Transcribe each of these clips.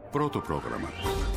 Πρώτο πρόγραμμα.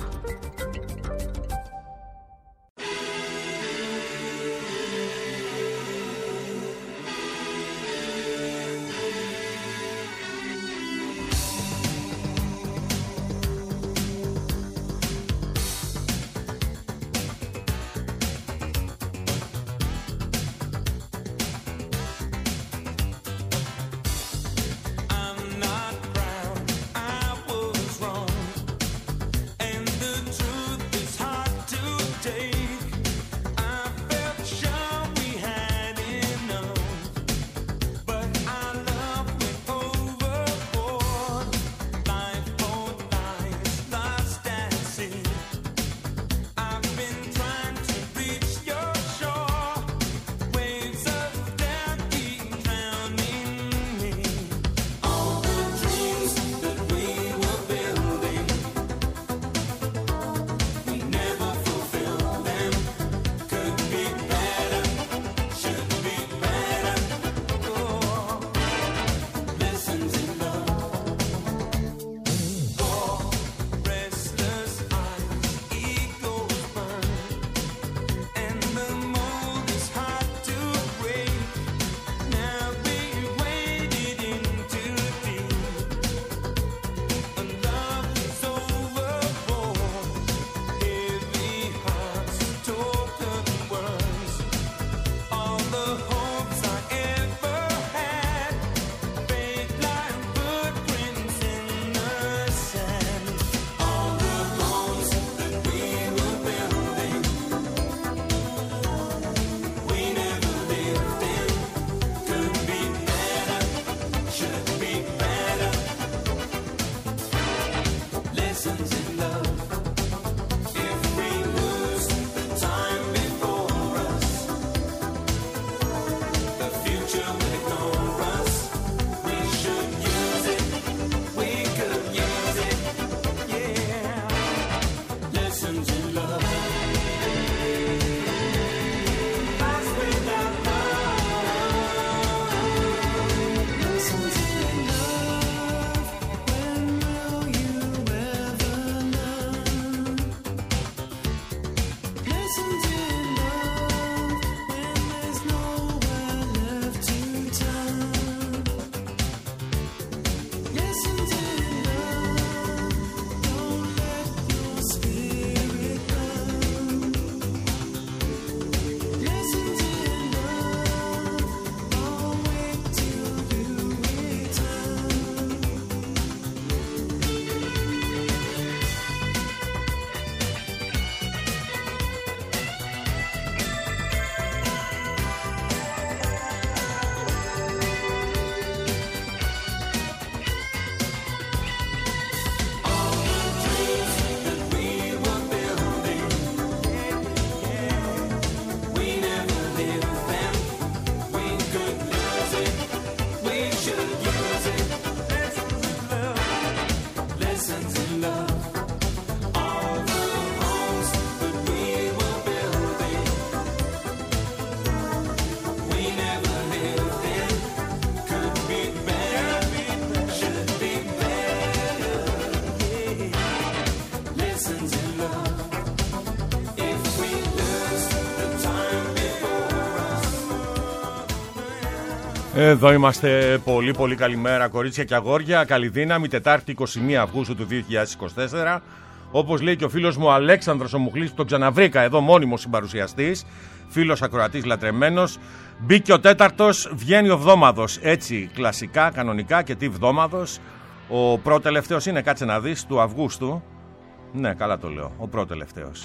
Εδώ είμαστε. Πολύ πολύ καλημέρα κορίτσια και αγόρια. Καλή δύναμη, Τετάρτη 21 Αυγούστου του 2024. Όπως λέει και ο φίλος μου Αλέξανδρος ο Μουχλής, που τον ξαναβρήκα εδώ, μόνιμος συμπαρουσιαστής, φίλος ακροατής λατρεμένος. Μπήκε ο τέταρτος, βγαίνει ο βδόμαδος. Έτσι κλασικά, κανονικά, και τι βδόμαδος. Ο προτελευταίος είναι, κάτσε να δεις, του Αυγούστου. Ναι, καλά το λέω, ο προτελευταίος.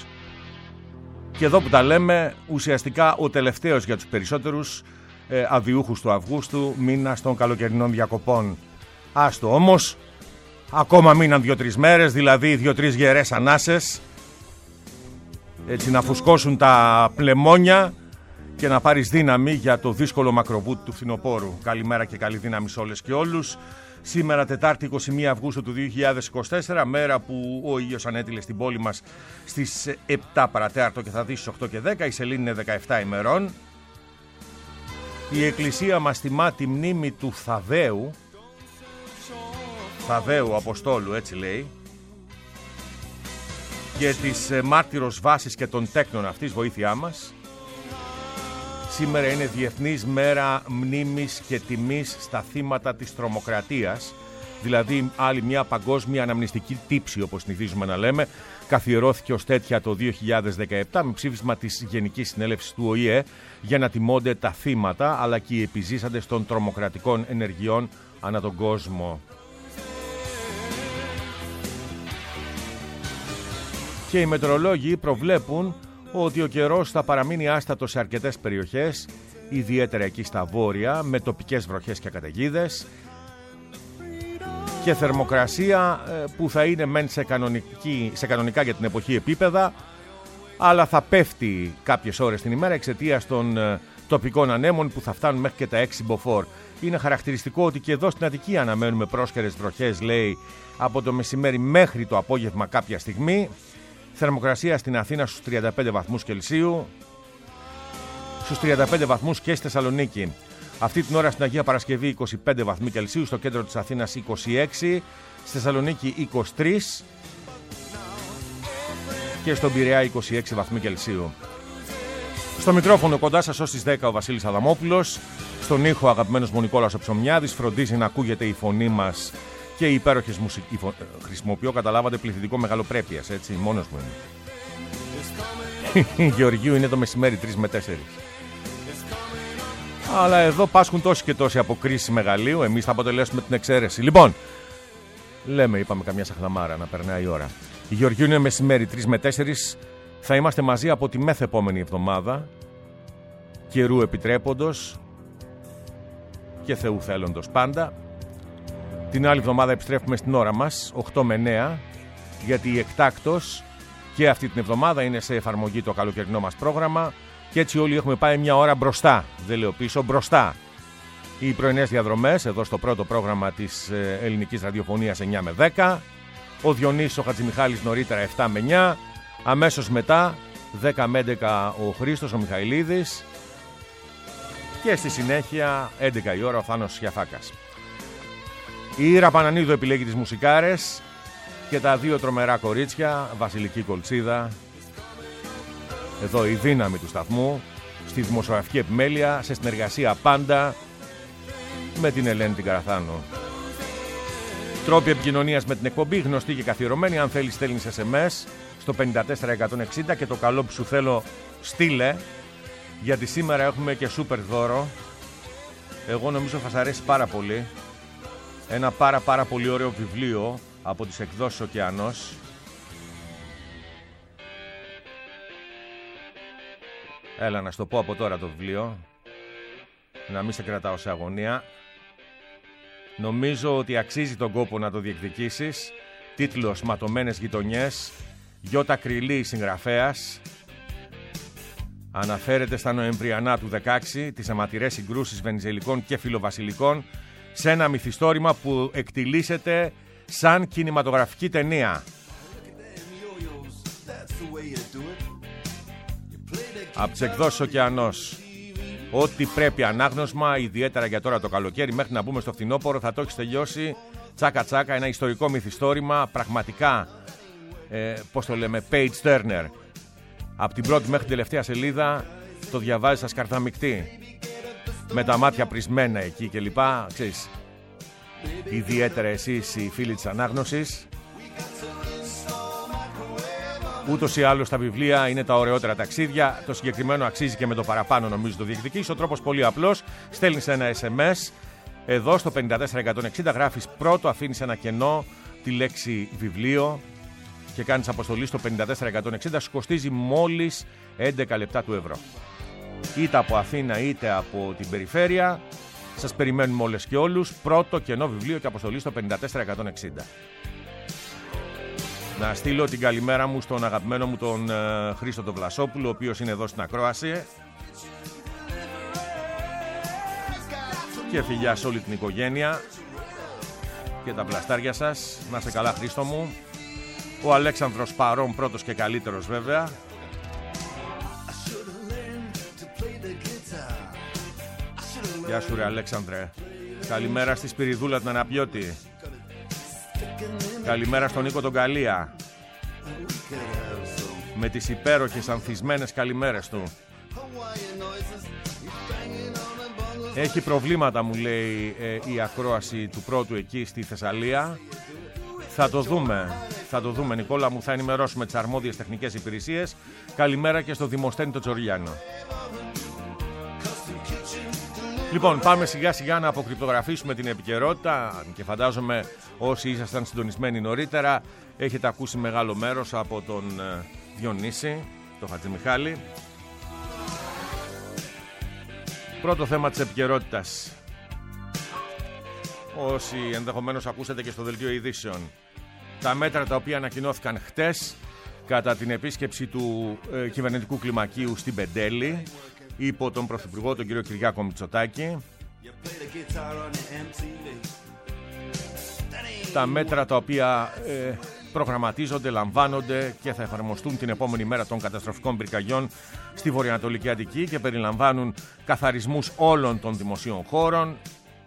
Και εδώ που τα λέμε, ουσιαστικά ο τελευταίος για τους περισσότερους αδιούχους του Αυγούστου, μήνας των καλοκαιρινών διακοπών. Άστο όμως, ακόμα μείναν 2-3 μέρες, δηλαδή 2-3 γερές ανάσες, έτσι να φουσκώσουν τα πλεμόνια και να πάρεις δύναμη για το δύσκολο μακροβούτ του φθινοπόρου. Καλημέρα και καλή δύναμη σε όλες και όλους. Σήμερα Τετάρτη 21 Αυγούστου του 2024, μέρα που ο ήλιος ανέτειλε στην πόλη μας στις 7 παρατέταρτο και θα δει στις 8 και 10, η σελήνη είναι 17 ημερών. Η Εκκλησία μας τιμά τη μνήμη του Θαδέου Αποστόλου, έτσι λέει, και της μάρτυρος βάσης και των τέκνων αυτής, βοήθειά μας. Σήμερα είναι Διεθνής Μέρα Μνήμης και Τιμής στα θύματα της τρομοκρατίας, δηλαδή άλλη μια παγκόσμια αναμνηστική τύψη, όπως συνηθίζουμε να λέμε. Καθιερώθηκε ως τέτοια το 2017 με ψήφισμα της Γενικής Συνέλευσης του ΟΗΕ για να τιμώνται τα θύματα αλλά και οι επιζήσαντες των τρομοκρατικών ενεργειών ανά τον κόσμο. Και οι μετεωρολόγοι προβλέπουν ότι ο καιρός θα παραμείνει άστατος σε αρκετές περιοχές, ιδιαίτερα εκεί στα βόρεια, με τοπικές βροχές και καταιγίδες, και θερμοκρασία που θα είναι μεν σε κανονικά για την εποχή επίπεδα, αλλά θα πέφτει κάποιες ώρες την ημέρα εξαιτίας των τοπικών ανέμων που θα φτάνουν μέχρι και τα 6 μποφόρ. Είναι χαρακτηριστικό ότι και εδώ στην Αττική αναμένουμε πρόσχερες βροχές, λέει, από το μεσημέρι μέχρι το απόγευμα κάποια στιγμή. Θερμοκρασία στην Αθήνα στους 35 βαθμούς Κελσίου, στους 35 βαθμούς και στη Θεσσαλονίκη. Αυτή την ώρα στην Αγία Παρασκευή 25 βαθμοί Κελσίου, στο κέντρο της Αθήνας 26, στη Θεσσαλονίκη 23 και στον Πειραιά 26 βαθμοί Κελσίου. Στο μικρόφωνο κοντά σας ως τις 10 ο Βασίλης Αδαμόπουλος, στον ήχο αγαπημένος μου Νικόλαος ο Ψωμιάδης, φροντίζει να ακούγεται η φωνή μας και οι υπέροχες μουσικές. Χρησιμοποιώ, καταλάβατε, πληθυντικό μεγαλοπρέπειας, έτσι, μόνος μου είμαι. Γεωργίου είναι το μεσημέρι 3 με 4. Αλλά εδώ πάσχουν τόσοι και τόσοι από κρίση μεγαλείου, εμείς θα αποτελέσουμε την εξαίρεση. Λοιπόν, είπαμε καμιά σαχλαμάρα να περνάει η ώρα. Η Γεωργίου είναι μεσημέρι 3 με 4, θα είμαστε μαζί από τη μεθεπόμενη εβδομάδα, καιρού επιτρέποντος και Θεού θέλοντος πάντα. Την άλλη εβδομάδα επιστρέφουμε στην ώρα μας, 8 με 9, γιατί εκτάκτος και αυτή την εβδομάδα είναι σε εφαρμογή το καλοκαιρινό μας πρόγραμμα και έτσι όλοι έχουμε πάει μια ώρα μπροστά, δεν λέω πίσω, μπροστά. Οι πρωινές διαδρομές, εδώ στο πρώτο πρόγραμμα της ελληνικής ραδιοφωνίας 9 με 10, ο Διονύσης ο Χατζημιχάλης νωρίτερα 7 με 9, αμέσως μετά 10 με 11 ο Χρήστος ο Μιχαηλίδης και στη συνέχεια 11 η ώρα ο Θάνος Σιαφάκας. Η Ήρα Πανανίδου επιλέγει τις μουσικάρες και τα δύο τρομερά κορίτσια, Βασιλική Κολτσίδα, εδώ η δύναμη του σταθμού, στη δημοσιογραφική επιμέλεια, σε συνεργασία πάντα με την Ελένη την Καραθάνου. Τρόποι επικοινωνίας με την εκπομπή, γνωστή και καθιερωμένη. Αν θέλεις στέλνεις SMS στο 54160 και το καλό που σου θέλω στείλε, γιατί σήμερα έχουμε και σούπερ δώρο. Εγώ νομίζω θα σας αρέσει πάρα πολύ. Ένα πάρα πολύ ωραίο βιβλίο από τις εκδόσεις Ωκεανός. Έλα να σου το πω από τώρα το βιβλίο, να μην σε κρατάω σε αγωνία. Νομίζω ότι αξίζει τον κόπο να το διεκδικήσεις. Τίτλος «Ματωμένες γειτονιές», Γιώτα Κρυλή συγγραφέας. Αναφέρεται στα Νοεμβριανά του 16, τις αιματηρές συγκρούσεις βενιζελικών και φιλοβασιλικών, σε ένα μυθιστόρημα που εκτιλήσεται σαν κινηματογραφική ταινία. Από τις εκδόσεις Ωκεανός. Ό,τι πρέπει ανάγνωσμα, ιδιαίτερα για τώρα το καλοκαίρι, μέχρι να μπούμε στο φθινόπωρο, θα το έχεις τελειώσει τσάκα τσάκα. Ένα ιστορικό μυθιστόρημα, πραγματικά, πώς το λέμε, page turner. Από την πρώτη μέχρι την τελευταία σελίδα το διαβάζεις σαν σκαρδαμικτή, με τα μάτια πρισμένα εκεί και λοιπά, ξέρεις. Ιδιαίτερα εσείς οι φίλοι της ανάγνωσης. Ούτως ή άλλως τα βιβλία είναι τα ωραιότερα ταξίδια. Το συγκεκριμένο αξίζει και με το παραπάνω, νομίζω, το διεκδικείς. Ο τρόπος πολύ απλός. Στέλνεις ένα SMS εδώ στο 54160, γράφεις πρώτο, αφήνεις ένα κενό, τη λέξη βιβλίο και κάνεις αποστολή στο 54160. Σου κοστίζει μόλις 11 λεπτά του ευρώ. Είτε από Αθήνα είτε από την περιφέρεια. Σας περιμένουμε όλες και όλους. Πρώτο κενό βιβλίο και αποστολή στο 54160. Να στείλω την καλημέρα μου στον αγαπημένο μου τον Χρήστο τον Βλασόπουλο, ο οποίος είναι εδώ στην ακρόαση. Και φιλιά σε όλη την οικογένεια και τα βλαστάρια σας. Να είστε καλά, Χρήστο μου. Ο Αλέξανδρος παρών, πρώτος και καλύτερος βέβαια. Γεια σου ρε Αλέξανδρε. Καλημέρα στη Σπυριδούλα την Αναπιώτη. Καλημέρα στον Νίκο τον Καλία. με τις υπέροχες ανθισμένες καλημέρες του. Έχει προβλήματα, μου λέει, η ακρόαση του πρώτου εκεί στη Θεσσαλία. Θα το δούμε, Νικόλα μου, θα ενημερώσουμε τις αρμόδιες τεχνικές υπηρεσίες. Καλημέρα και στο Δημοσθένη το Τζοριάνο. Λοιπόν, πάμε σιγά σιγά να αποκρυπτογραφήσουμε την επικαιρότητα και φαντάζομαι όσοι ήσασταν συντονισμένοι νωρίτερα έχετε ακούσει μεγάλο μέρος από τον Διονύση, τον Χατζημιχάλη. Πρώτο θέμα της επικαιρότητας. Όσοι ενδεχομένως ακούσατε και στο δελτίο ειδήσεων, τα μέτρα τα οποία ανακοινώθηκαν χτες κατά την επίσκεψη του κυβερνητικού κλιμακίου στην Πεντέλη υπό τον Πρωθυπουργό, τον κύριο Κυριάκο Μητσοτάκη. Τα μέτρα τα οποία προγραμματίζονται, λαμβάνονται και θα εφαρμοστούν την επόμενη μέρα των καταστροφικών πυρκαγιών στη βορειοανατολική Αττική και περιλαμβάνουν καθαρισμούς όλων των δημοσίων χώρων,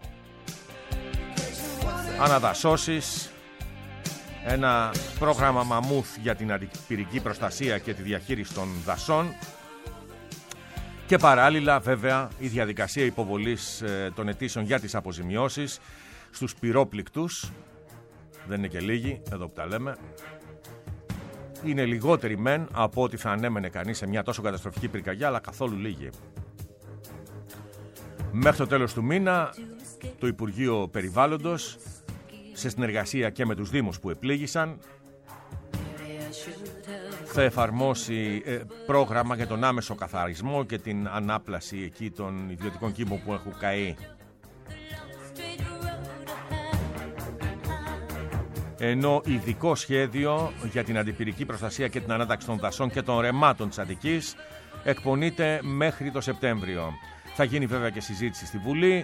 αναδασώσεις, ένα πρόγραμμα μαμούθ για την αντιπυρική προστασία και τη διαχείριση των δασών και παράλληλα βέβαια η διαδικασία υποβολής των αιτήσεων για τις αποζημιώσεις στους πυρόπληκτους. Δεν είναι και λίγοι, εδώ που τα λέμε. Είναι λιγότεροι μεν από ό,τι θα ανέμενε κανείς σε μια τόσο καταστροφική πυρκαγιά, αλλά καθόλου λίγοι. Μέχρι το τέλος του μήνα το Υπουργείο Περιβάλλοντος, σε συνεργασία και με τους Δήμους που επλήγησαν, θα εφαρμόσει πρόγραμμα για τον άμεσο καθαρισμό και την ανάπλαση εκεί των ιδιωτικών κήπων που έχουν καεί. Ενώ ειδικό σχέδιο για την αντιπυρική προστασία και την ανάταξη των δασών και των ρεμάτων της Αττικής εκπονείται μέχρι το Σεπτέμβριο. Θα γίνει βέβαια και συζήτηση στη Βουλή.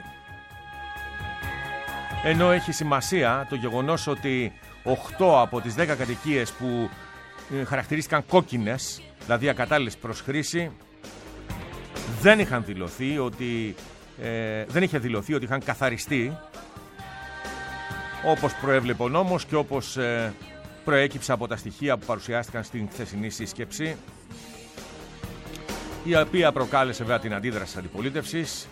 Ενώ έχει σημασία το γεγονός ότι 8 από τις 10 κατοικίες που χαρακτηρίστηκαν κόκκινες, δηλαδή ακατάλληλες προς χρήση, δεν είχε δηλωθεί ότι είχαν καθαριστεί, όπως προέβλεπε ο νόμος και όπως προέκυψε από τα στοιχεία που παρουσιάστηκαν στην χθεσινή σύσκεψη, η οποία προκάλεσε βέβαια την αντίδραση της αντιπολίτευσης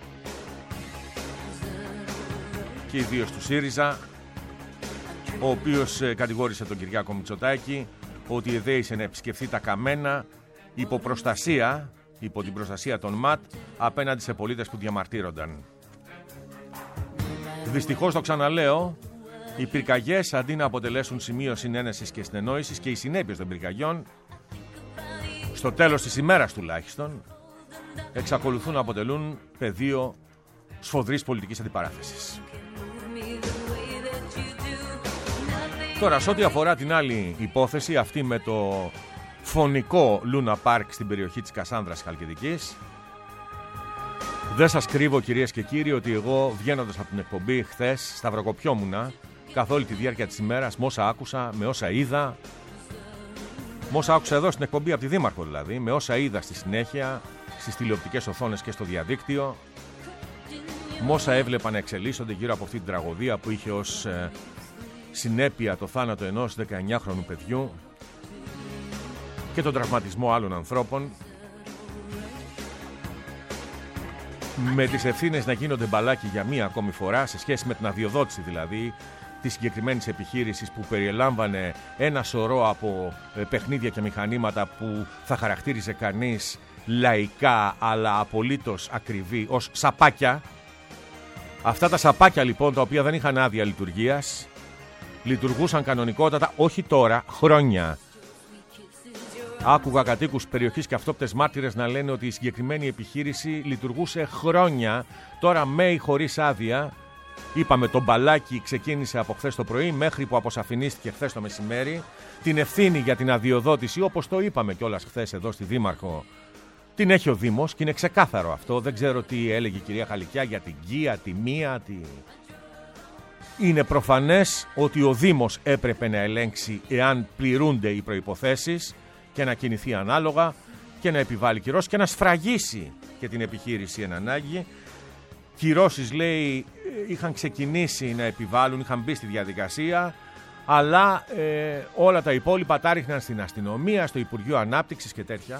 και ιδίως του ΣΥΡΙΖΑ, ο οποίος κατηγόρησε τον Κυριάκο Μητσοτάκη ότι εδέησε να επισκεφθεί τα καμένα υπό την προστασία των ΜΑΤ απέναντι σε πολίτες που διαμαρτύρονταν. Δυστυχώς, το ξαναλέω, οι πυρκαγιές αντί να αποτελέσουν σημείο συνένεσης και συνεννόησης και οι συνέπειες των πυρκαγιών, στο τέλος της ημέρας τουλάχιστον, εξακολουθούν να αποτελούν πεδίο σφοδρής πολιτικής αντιπαράθεσης. Τώρα, σε ό,τι αφορά την άλλη υπόθεση, αυτή με το φωνικό Λούνα Πάρκ στην περιοχή της Κασάνδρας Χαλκιδικής, δεν σας κρύβω, κυρίες και κύριοι, ότι εγώ βγαίνοντας από την εκπομπή χθες σταυροκοπιόμουνα καθ' όλη τη διάρκεια της ημέρας με όσα άκουσα, με όσα είδα, με όσα άκουσα εδώ στην εκπομπή από τη Δήμαρχο δηλαδή, με όσα είδα στη συνέχεια στις τηλεοπτικές οθόνες και στο διαδίκτυο, με όσα έβλεπα να εξελίσσονται γύρω από αυτή την τραγωδία που είχε ως συνέπεια το θάνατο ενός 19χρονου παιδιού και τον τραυματισμό άλλων ανθρώπων, με τις ευθύνες να γίνονται μπαλάκι για μία ακόμη φορά σε σχέση με την αδειοδότηση δηλαδή της συγκεκριμένης επιχείρησης που περιελάμβανε ένα σωρό από παιχνίδια και μηχανήματα που θα χαρακτήριζε κανείς λαϊκά αλλά απολύτως ακριβή ως σαπάκια. Αυτά τα σαπάκια λοιπόν, τα οποία δεν είχαν άδεια λειτουργίας, λειτουργούσαν κανονικότατα όχι τώρα, χρόνια. Άκουγα κατοίκους περιοχής και αυτόπτες μάρτυρες να λένε ότι η συγκεκριμένη επιχείρηση λειτουργούσε χρόνια, τώρα με ή χωρίς άδεια. Είπαμε, το μπαλάκι ξεκίνησε από χθες το πρωί μέχρι που αποσαφηνίστηκε χθες το μεσημέρι. Την ευθύνη για την αδειοδότηση, όπως το είπαμε κιόλας χθες εδώ στη Δήμαρχο, την έχει ο Δήμος και είναι ξεκάθαρο αυτό. Δεν ξέρω τι έλεγε η κυρία Χαλικιά για την ΚΙΑ, τη ΜΙΑ, Είναι προφανές ότι ο Δήμος έπρεπε να ελέγξει εάν πληρούνται οι προϋποθέσεις και να κινηθεί ανάλογα και να επιβάλλει κυρώσεις και να σφραγίσει και την επιχείρηση εν ανάγκη. Κυρώσεις, λέει, είχαν ξεκινήσει να επιβάλλουν, είχαν μπει στη διαδικασία Αλλά όλα τα υπόλοιπα τα ρίχναν στην αστυνομία, στο Υπουργείο Ανάπτυξης και τέτοια.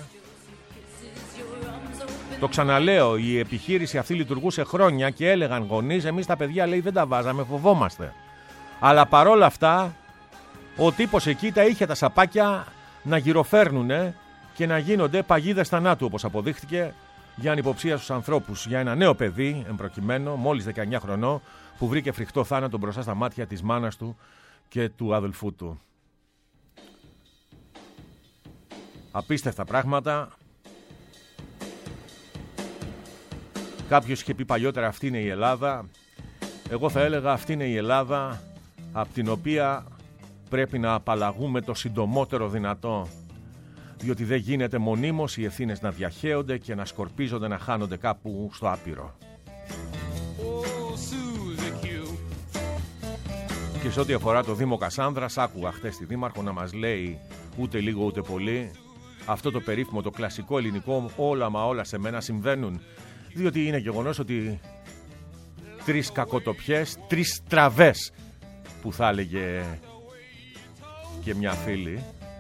Το ξαναλέω, η επιχείρηση αυτή λειτουργούσε χρόνια και έλεγαν γονείς, εμείς τα παιδιά, λέει, δεν τα βάζαμε, φοβόμαστε. Αλλά παρόλα αυτά, ο τύπος εκεί τα είχε τα σαπάκια να γυροφέρνουνε και να γίνονται παγίδες θανάτου, όπως αποδείχθηκε, για ανυποψία στους ανθρώπους. Για ένα νέο παιδί, εμπροκειμένο, μόλις 19 χρονών, που βρήκε φρικτό θάνατο μπροστά στα μάτια της μάνας του και του αδελφού του. Απίστευτα πράγματα. Κάποιος είχε πει παλιότερα, αυτή είναι η Ελλάδα. Εγώ θα έλεγα, αυτή είναι η Ελλάδα από την οποία πρέπει να απαλλαγούμε το συντομότερο δυνατό. Διότι δεν γίνεται μονίμως οι ευθύνες να διαχέονται και να σκορπίζονται, να χάνονται κάπου στο άπειρο. Και σε ό,τι αφορά το Δήμο Κασάνδρας, άκουγα χτες τη Δήμαρχο να μας λέει ούτε λίγο ούτε πολύ αυτό το περίφημο, το κλασικό ελληνικό, όλα μα όλα σε μένα συμβαίνουν. Διότι είναι γεγονός ότι 3 κακοτοπιές, 3 στραβές, που θα έλεγε και μια φίλη,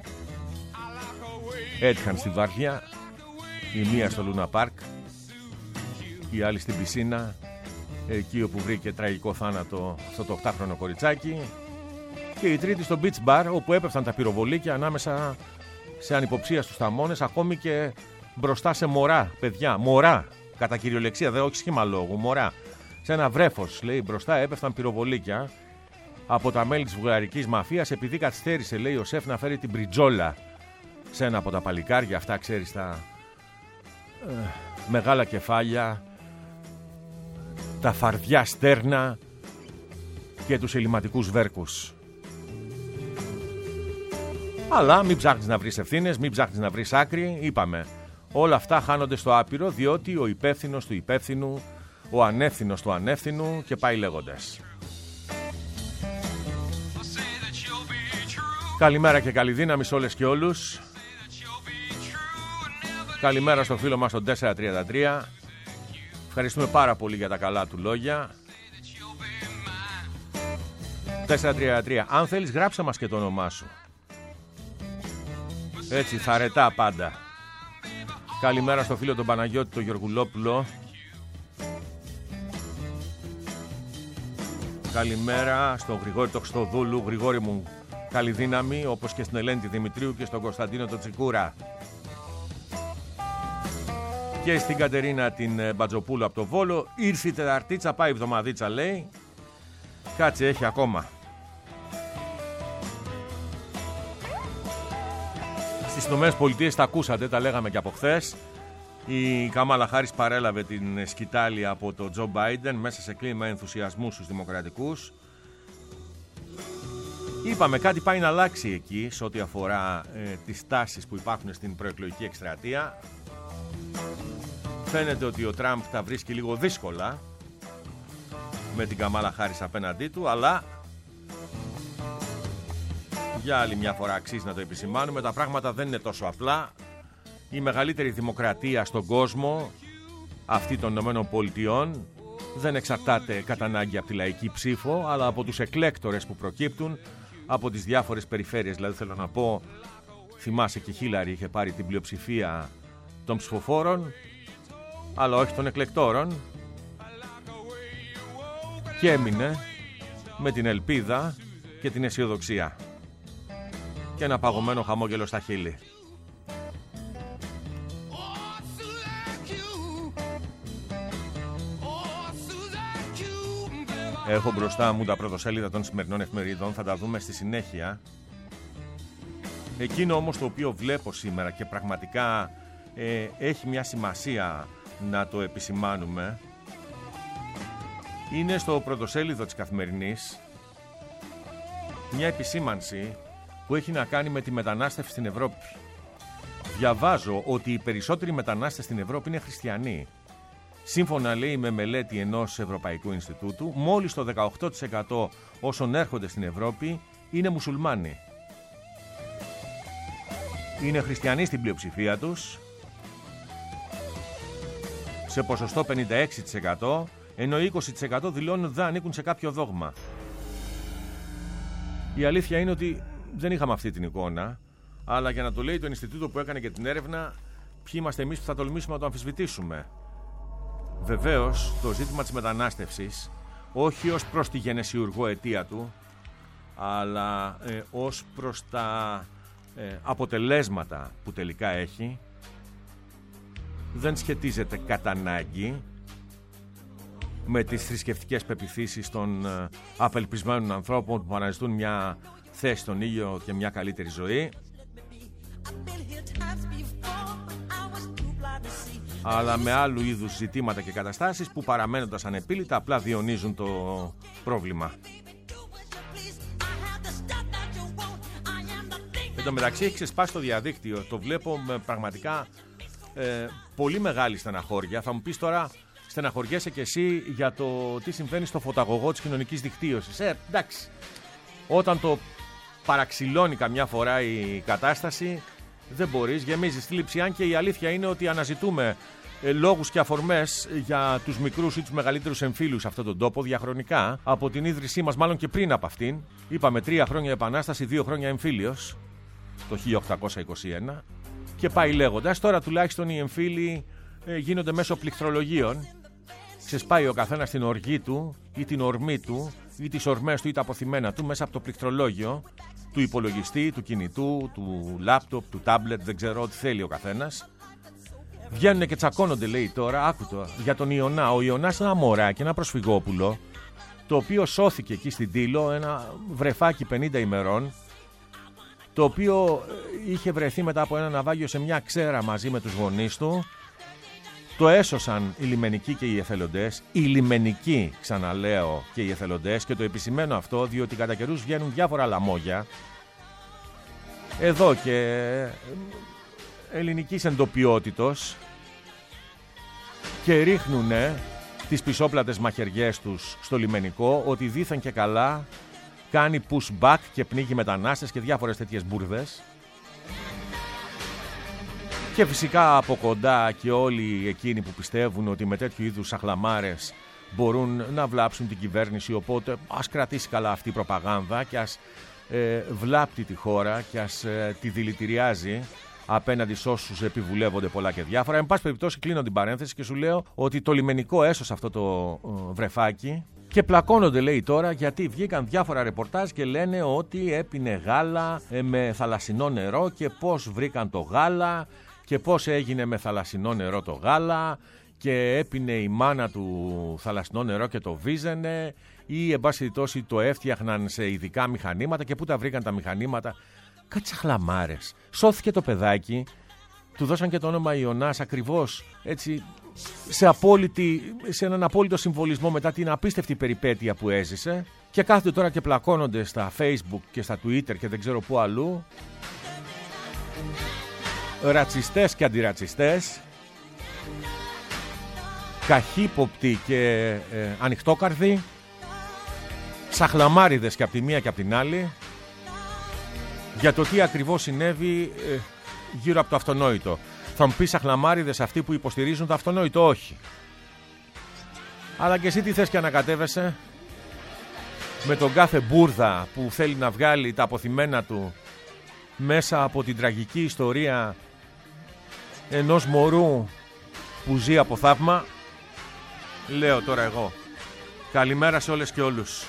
έτυχαν στη Βάρδια, η μία στο Λούνα Πάρκ, η άλλη στην πισίνα, εκεί όπου βρήκε τραγικό θάνατο αυτό το 8χρονο κοριτσάκι, και η τρίτη στο beach bar, όπου έπεφταν τα πυροβολίκια ανάμεσα σε ανυποψία στους θαμώνες, ακόμη και μπροστά σε μωρά, παιδιά, μωρά, κατά κυριολεξία, δεν, όχι σχήμα λόγου, μωρά. Σε ένα βρέφος, λέει, μπροστά έπεφταν πυροβολίκια από τα μέλη της βουλγαρικής μαφίας, επειδή καθυστέρησε, λέει, ο σεφ να φέρει την μπριτζόλα σε ένα από τα παλικάρια αυτά, ξέρεις, τα μεγάλα κεφάλια, τα φαρδιά στέρνα και τους ελληματικούς βέρκους. Αλλά μην ψάχνεις να βρεις ευθύνες, μην ψάχνεις να βρεις άκρη, είπαμε. Όλα αυτά χάνονται στο άπειρο, διότι ο υπεύθυνος του υπεύθυνου, ο ανεύθυνος του ανεύθυνου, και πάει λέγοντας. Καλημέρα και καλή δύναμη σε όλες και όλους. Καλημέρα στο φίλο μας τον 433. Ευχαριστούμε πάρα πολύ για τα καλά του λόγια. 433. Αν θέλεις, γράψε μας και το όνομά σου. Έτσι, θαρετά πάντα. Καλημέρα στο φίλο τον Παναγιώτη τον Γεωργουλόπουλο. Καλημέρα στον Γρηγόρη τον Χρυστοδούλου. Γρηγόρη μου, καλή δύναμη, όπως και στην Ελένη Δημητρίου και στον Κωνσταντίνο τον Τσικούρα. Και στην Κατερίνα την Μπατζοπούλου από το Βόλο. Ήρθε η Τεταρτίτσα, πάει η εβδομαδίτσα, λέει. Κάτσε, έχει ακόμα. Στις ΗΠΑ τα ακούσατε, τα λέγαμε και από χθες. Η Καμάλα Χάρις παρέλαβε την σκητάλη από τον Τζο Μπάιντεν μέσα σε κλίμα ενθουσιασμού στους δημοκρατικούς. Είπαμε, κάτι πάει να αλλάξει εκεί σε ό,τι αφορά τις τάσεις που υπάρχουν στην προεκλογική εκστρατεία. Φαίνεται ότι ο Τραμπ τα βρίσκει λίγο δύσκολα με την Καμάλα Χάρις απέναντί του, αλλά για άλλη μια φορά αξίζει να το επισημάνουμε, τα πράγματα δεν είναι τόσο απλά. Η μεγαλύτερη δημοκρατία στον κόσμο, αυτή των ΗΠΑ, δεν εξαρτάται κατά ανάγκη από τη λαϊκή ψήφο, αλλά από τους εκλέκτορες που προκύπτουν από τις διάφορες περιφέρειες. Δηλαδή θέλω να πω, θυμάσαι και η Χίλαρη είχε πάρει την πλειοψηφία των ψηφοφόρων, αλλά όχι των εκλεκτόρων, και έμεινε με την ελπίδα και την αισιοδοξία και ένα παγωμένο χαμόγελο στα χείλη. Έχω μπροστά μου τα πρωτοσέλιδα των σημερινών εφημερίδων, θα τα δούμε στη συνέχεια. Εκείνο όμως το οποίο βλέπω σήμερα και πραγματικά έχει μια σημασία να το επισημάνουμε, είναι στο πρωτοσέλιδο της Καθημερινής μια επισήμανση που έχει να κάνει με τη μετανάστευση στην Ευρώπη. Διαβάζω ότι οι περισσότεροι μετανάστες στην Ευρώπη είναι χριστιανοί. Σύμφωνα, λέει, με μελέτη ενός Ευρωπαϊκού Ινστιτούτου, μόλις το 18% όσων έρχονται στην Ευρώπη είναι μουσουλμάνοι. Είναι χριστιανοί στην πλειοψηφία τους, σε ποσοστό 56%, ενώ 20% δηλώνουν δεν ανήκουν σε κάποιο δόγμα. Η αλήθεια είναι ότι δεν είχαμε αυτή την εικόνα, αλλά για να το λέει το Ινστιτούτο που έκανε και την έρευνα, ποιοι είμαστε εμείς που θα τολμήσουμε να το αμφισβητήσουμε. Βεβαίως, το ζήτημα της μετανάστευσης, όχι ως προς τη γενεσιουργό αιτία του, αλλά ως προς τα αποτελέσματα που τελικά έχει, δεν σχετίζεται κατά ανάγκη με τις θρησκευτικές πεποιθήσεις των απελπισμένων ανθρώπων που αναζητούν μια θέση στον ήλιο και μια καλύτερη ζωή, αλλά με άλλου είδους ζητήματα και καταστάσεις που παραμένοντας ανεπίλητα απλά διονύζουν το πρόβλημα. Εν τω μεταξύ έχει ξεσπάσει το διαδίκτυο, το βλέπω με πραγματικά πολύ μεγάλη στεναχώρια. Θα μου πεις τώρα, στεναχωριέσαι και εσύ για το τι συμβαίνει στο φωταγωγό της κοινωνικής δικτύωσης. Εντάξει, όταν το παραξηλώνει καμιά φορά η κατάσταση, δεν μπορείς, γεμίζεις θλίψη, αν και η αλήθεια είναι ότι αναζητούμε λόγους και αφορμές για τους μικρούς ή τους μεγαλύτερους εμφύλιους σε αυτόν τον τόπο διαχρονικά, από την ίδρυσή μας, μάλλον και πριν από αυτήν. Είπαμε 3 χρόνια επανάσταση, 2 χρόνια εμφύλιος, το 1821, και πάει λέγοντας. Τώρα τουλάχιστον οι εμφύλοι γίνονται μέσω πληκτρολογίων. Ξεσπάει ο καθένας την οργή του ή την ορμή του ή τις ορμές του ή τα αποθυμένα του μέσα από το πληκτρολόγιο του υπολογιστή, του κινητού, του λάπτοπ, του τάμπλετ, δεν ξέρω ό,τι θέλει ο καθένας. Βγαίνουν και τσακώνονται, λέει τώρα, άκουτο, για τον Ιωνά. Ο Ιωνάς είναι ένα μωράκι, ένα προσφυγόπουλο, το οποίο σώθηκε εκεί στην Τήλο, ένα βρεφάκι 50 ημερών, το οποίο είχε βρεθεί μετά από ένα ναυάγιο σε μια ξέρα μαζί με τους γονείς του. Το έσωσαν οι λιμενικοί και οι εθελοντές. Οι λιμενικοί, ξαναλέω, και οι εθελοντές, και το επισημαίνω αυτό διότι κατά καιρούς βγαίνουν διάφορα λαμόγια εδώ και ελληνικής εντοπιότητος και ρίχνουν τις πισόπλατες μαχαιριές τους στο λιμενικό ότι δήθεν και καλά κάνει pushback και πνίγει μετανάστες και διάφορες τέτοιες μπουρδες. Και φυσικά από κοντά και όλοι εκείνοι που πιστεύουν ότι με τέτοιου είδους σαχλαμάρες μπορούν να βλάψουν την κυβέρνηση, οπότε ας κρατήσει καλά αυτή η προπαγάνδα και ας βλάπτει τη χώρα και ας τη δηλητηριάζει απέναντι σε όσους επιβουλεύονται πολλά και διάφορα. Εν πάση περιπτώσει, κλείνω την παρένθεση και σου λέω ότι το λιμενικό έσωσε αυτό το βρεφάκι. Και πλακώνονται, λέει τώρα, γιατί βγήκαν διάφορα ρεπορτάζ και λένε ότι έπινε γάλα με θαλασσινό νερό και πώς βρήκαν το γάλα και πώς έγινε με θαλασσινό νερό το γάλα και έπινε η μάνα του θαλασσινό νερό και το βίζαινε ή εν πάση περιπτώσει το έφτιαχναν σε ειδικά μηχανήματα και πού τα βρήκαν τα μηχανήματα. Κάτι σαχλαμάρες. Σώθηκε το παιδάκι, του δώσαν και το όνομα Ιωνάς ακριβώς έτσι, σε έναν απόλυτο συμβολισμό μετά την απίστευτη περιπέτεια που έζησε, και κάθονται τώρα και πλακώνονται στα Facebook και στα Twitter και δεν ξέρω πού αλλού, ρατσιστές και αντιρατσιστές, καχύποπτοι και ανοιχτόκαρδοι, σαχλαμάριδες και από τη μία και από την άλλη, για το τι ακριβώς συνέβη γύρω από το αυτονόητο. Θα μου πεις, σαχλαμάριδες αυτοί που υποστηρίζουν το αυτονόητο? Όχι. Αλλά και εσύ τι θες και ανακατεύεσαι με τον κάθε μπουρδα που θέλει να βγάλει τα αποθυμένα του μέσα από την τραγική ιστορία ενός μωρού που ζει από θαύμα? Λέω τώρα εγώ, καλημέρα σε όλες και όλους.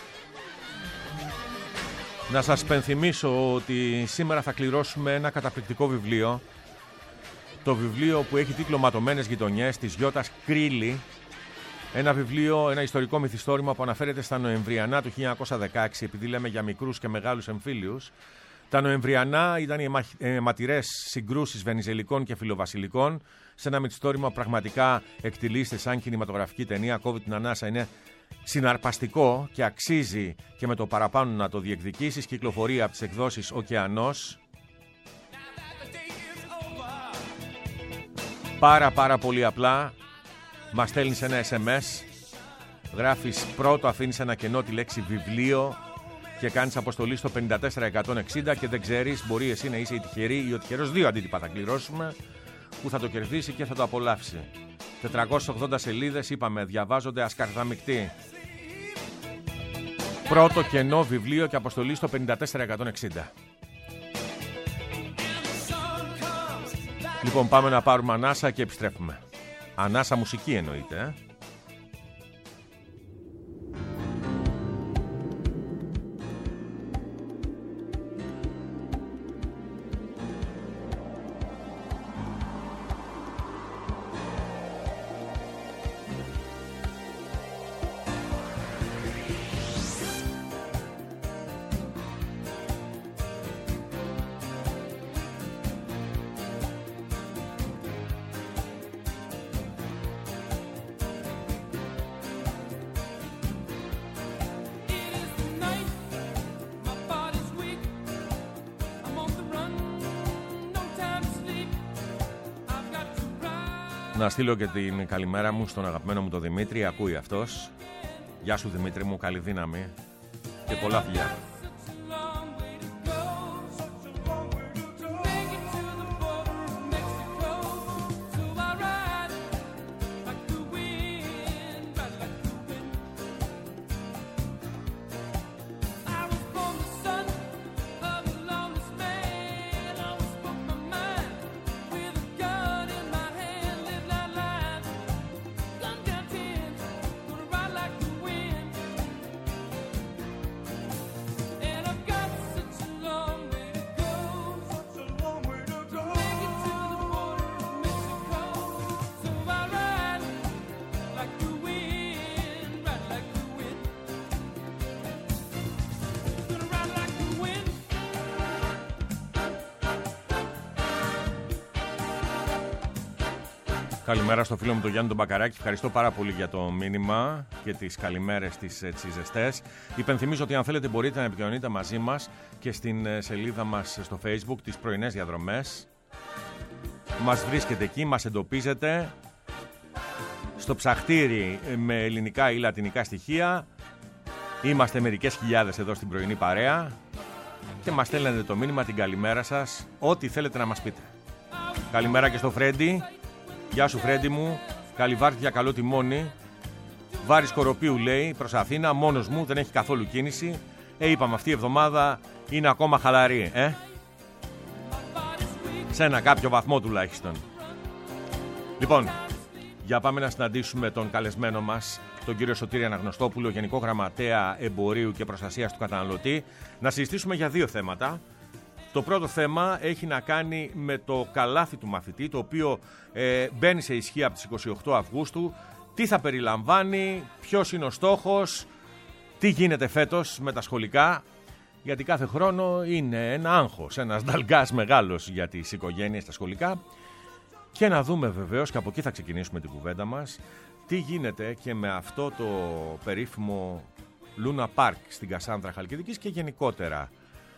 Να σας πενθυμίσω ότι σήμερα θα κληρώσουμε ένα καταπληκτικό βιβλίο. Το βιβλίο που έχει τίτλο «Ματωμένες γειτονιές» της Γιώτας Κρίλη. Ένα βιβλίο, ένα ιστορικό μυθιστόρημα που αναφέρεται στα Νοεμβριανά του 1916, επειδή λέμε για μικρούς και μεγάλους εμφύλιους. Τα Νοεμβριανά ήταν οι αιματηρές συγκρούσεις βενιζελικών και φιλοβασιλικών. Σε ένα μυθιστόρημα πραγματικά εκτιλήσεται σαν κινηματογραφική ταινία, κόβει την ανάσα, είναι συναρπαστικό και αξίζει και με το παραπάνω να το διεκδικήσεις. Κυκλοφορεί από τις εκδόσεις Ωκεανός. Πάρα πολύ απλά μας στέλνεις ένα SMS, γράφεις πρώτο, αφήνεις ένα κενό τη λέξη βιβλίο και κάνεις αποστολή στο 54160 και δεν ξέρεις, μπορεί εσύ να είσαι η τυχερή ή ο τυχερός, 2 αντίτυπα θα κληρώσουμε, που θα το κερδίσει και θα το απολαύσει. 480 σελίδες, είπαμε, διαβάζονται ασκαρδαμικτοί. Πρώτο κενό βιβλίο και αποστολή στο 54160. Λοιπόν, πάμε να πάρουμε ανάσα και επιστρέφουμε. Ανάσα μουσική εννοείται, Να στείλω και την καλημέρα μου στον αγαπημένο μου τον Δημήτρη. Ακούει αυτός. Γεια σου Δημήτρη μου, καλή δύναμη και πολλά φιλιά. Καλημέρα στο φίλο μου τον Γιάννη τον Μπακαράκη. Ευχαριστώ πάρα πολύ για το μήνυμα και τις καλημέρες τις ζεστές. Υπενθυμίζω ότι αν θέλετε μπορείτε να επικοινωνείτε μαζί μας και στην σελίδα μας στο Facebook, τις πρωινές διαδρομές. Μας βρίσκετε εκεί, μας εντοπίζετε στο ψαχτήρι με ελληνικά ή λατινικά στοιχεία. Είμαστε μερικές χιλιάδες εδώ στην πρωινή παρέα και μας στέλνετε το μήνυμα, την καλημέρα σας, ό,τι θέλετε να μας πείτε. Καλημέρα και στο Φρέντι. Γεια σου Φρέντι μου, καλή βάρδια, καλό τιμόνι. Βάρης Κοροπίου λέει προς Αθήνα, μόνος μου, δεν έχει καθόλου κίνηση. Είπαμε αυτή η εβδομάδα είναι ακόμα χαλαρή, σε ένα κάποιο βαθμό τουλάχιστον. Λοιπόν, για πάμε να συναντήσουμε τον καλεσμένο μας, τον κύριο Σωτήρη Αναγνωστόπουλο, Γενικό Γραμματέα Εμπορίου και Προστασίας του Καταναλωτή, να συζητήσουμε για δύο θέματα. Το πρώτο θέμα έχει να κάνει με το καλάθι του μαθητή, το οποίο μπαίνει σε ισχύ από τις 28 Αυγούστου. Τι θα περιλαμβάνει, ποιος είναι ο στόχος, τι γίνεται φέτος με τα σχολικά, γιατί κάθε χρόνο είναι ένα άγχος, ένας νταλγκάς μεγάλος για τις οικογένειες στα σχολικά. Και να δούμε βεβαίως, και από εκεί θα ξεκινήσουμε την κουβέντα μας, τι γίνεται και με αυτό το περίφημο Λούνα Πάρκ στην Κασάνδρα Χαλκιδικής και γενικότερα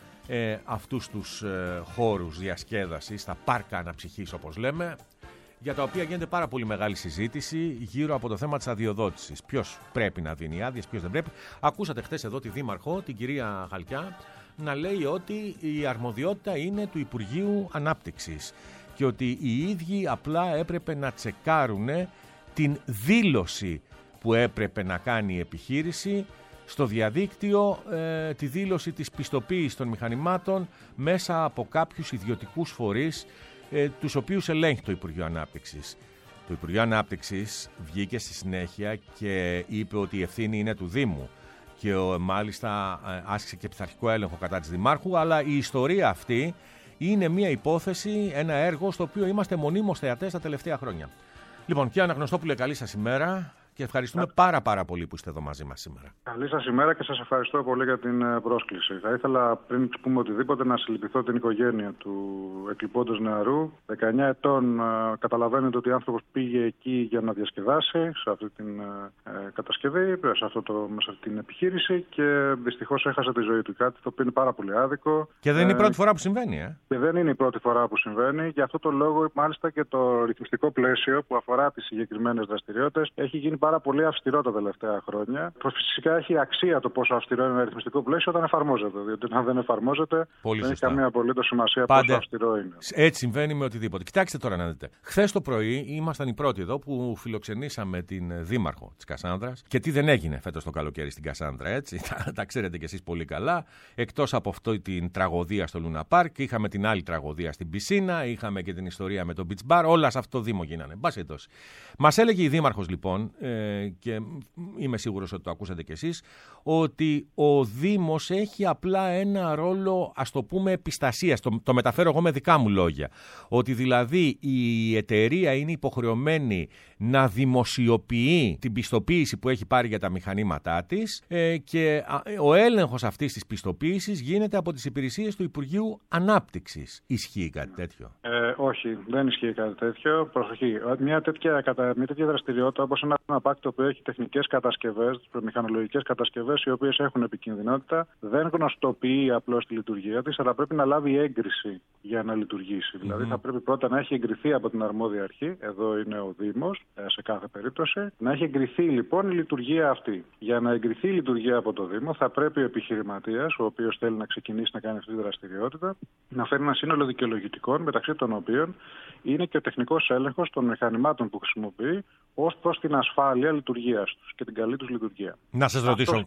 αυτούς τους χώρους διασκέδασης, τα πάρκα αναψυχής όπως λέμε, για τα οποία γίνεται πάρα πολύ μεγάλη συζήτηση γύρω από το θέμα της αδειοδότησης. Ποιος πρέπει να δίνει άδειες, ποιος δεν πρέπει. Ακούσατε χτες εδώ τη Δήμαρχο, την κυρία Χαλκιά, να λέει ότι η αρμοδιότητα είναι του Υπουργείου Ανάπτυξης και ότι οι ίδιοι απλά έπρεπε να τσεκάρουν την δήλωση που έπρεπε να κάνει η επιχείρηση στο διαδίκτυο, τη δήλωση της πιστοποίησης των μηχανημάτων μέσα από κάποιους ιδιωτικούς φορείς, τους οποίους ελέγχει το Υπουργείο Ανάπτυξης. Το Υπουργείο Ανάπτυξης βγήκε στη συνέχεια και είπε ότι η ευθύνη είναι του Δήμου και μάλιστα άσκησε και πειθαρχικό έλεγχο κατά της Δημάρχου, αλλά η ιστορία αυτή είναι μια υπόθεση, ένα έργο στο οποίο είμαστε μονίμως θεατές τα τελευταία χρόνια. Λοιπόν, κύριε Αναγνωστόπουλε, καλή σας ημέρα. Και ευχαριστούμε πάρα πολύ που είστε εδώ μαζί μας σήμερα. Καλή σας ημέρα και σας ευχαριστώ πολύ για την πρόσκληση. Θα ήθελα πριν πούμε οτιδήποτε να συλληπιθώ την οικογένεια του εκλειπώντος νεαρού. 19 ετών, καταλαβαίνετε ότι ο άνθρωπος πήγε εκεί για να διασκεδάσει σε αυτή την κατασκευή, σε αυτή την επιχείρηση και δυστυχώς έχασε τη ζωή του, κάτι το οποίο είναι πάρα πολύ άδικο. Και δεν είναι η πρώτη φορά που συμβαίνει. Και δεν είναι η πρώτη φορά που συμβαίνει. Γι' αυτό το λόγο μάλιστα και το ρυθμιστικό πλαίσιο που αφορά τις συγκεκριμένες δραστηριότητες έχει γίνει πάρα πάρα πολύ αυστηρό τα τελευταία χρόνια. Φυσικά έχει αξία το πόσο αυστηρό είναι ένα ρυθμιστικό πλαίσιο όταν εφαρμόζεται. Διότι αν δεν εφαρμόζεται, πολύ δεν σωστά. έχει καμία απολύτως σημασία πόσο αυστηρό είναι. Έτσι συμβαίνει με οτιδήποτε. Κοιτάξτε τώρα να δείτε. Χθες το πρωί ήμασταν οι πρώτοι εδώ που φιλοξενήσαμε την δήμαρχο της Κασάνδρας. Και τι δεν έγινε φέτος το καλοκαίρι στην Κασάνδρα, έτσι. Τα ξέρετε κι εσείς πολύ καλά. Εκτός από αυτή την τραγωδία στο Λούνα Πάρκ, είχαμε την άλλη τραγωδία στην πισίνα, είχαμε και την ιστορία με το beach bar. Όλα σε αυτό το Δήμο γίνανε. Μας έλεγε η δήμαρχος λοιπόν, και είμαι σίγουρος ότι το ακούσατε κι εσείς, ότι ο Δήμος έχει απλά ένα ρόλο, ας το πούμε, επιστασίας. Το μεταφέρω εγώ με δικά μου λόγια. Ότι δηλαδή η εταιρεία είναι υποχρεωμένη να δημοσιοποιεί την πιστοποίηση που έχει πάρει για τα μηχανήματά της, και ο έλεγχος αυτής της πιστοποίησης γίνεται από τις υπηρεσίες του Υπουργείου Ανάπτυξης. Ισχύει κάτι τέτοιο? Όχι, δεν ισχύει κάτι τέτοιο. Προσοχή. Μια τέτοια δραστηριότητα, όπως ένα πάρκ που έχει τεχνικές κατασκευές, μηχανολογικές κατασκευές, οι οποίες έχουν επικινδυνότητα, δεν γνωστοποιεί απλώς τη λειτουργία της, αλλά πρέπει να λάβει έγκριση για να λειτουργήσει. Δηλαδή, θα πρέπει πρώτα να έχει εγκριθεί από την αρμόδια αρχή, εδώ είναι ο Δήμος, σε κάθε περίπτωση, να έχει εγκριθεί λοιπόν η λειτουργία αυτή. Για να εγκριθεί η λειτουργία από το Δήμο, θα πρέπει ο επιχειρηματίας, ο οποίος θέλει να ξεκινήσει να κάνει αυτή τη δραστηριότητα, να φέρει ένα σύνολο δικαιολογητικών, μεταξύ των οποίων είναι και ο τεχνικός έλεγχος των μηχανημάτων που χρησιμοποιεί, ως προς την ασφάλεια λειτουργίας τους και την καλή τους λειτουργία. Να σας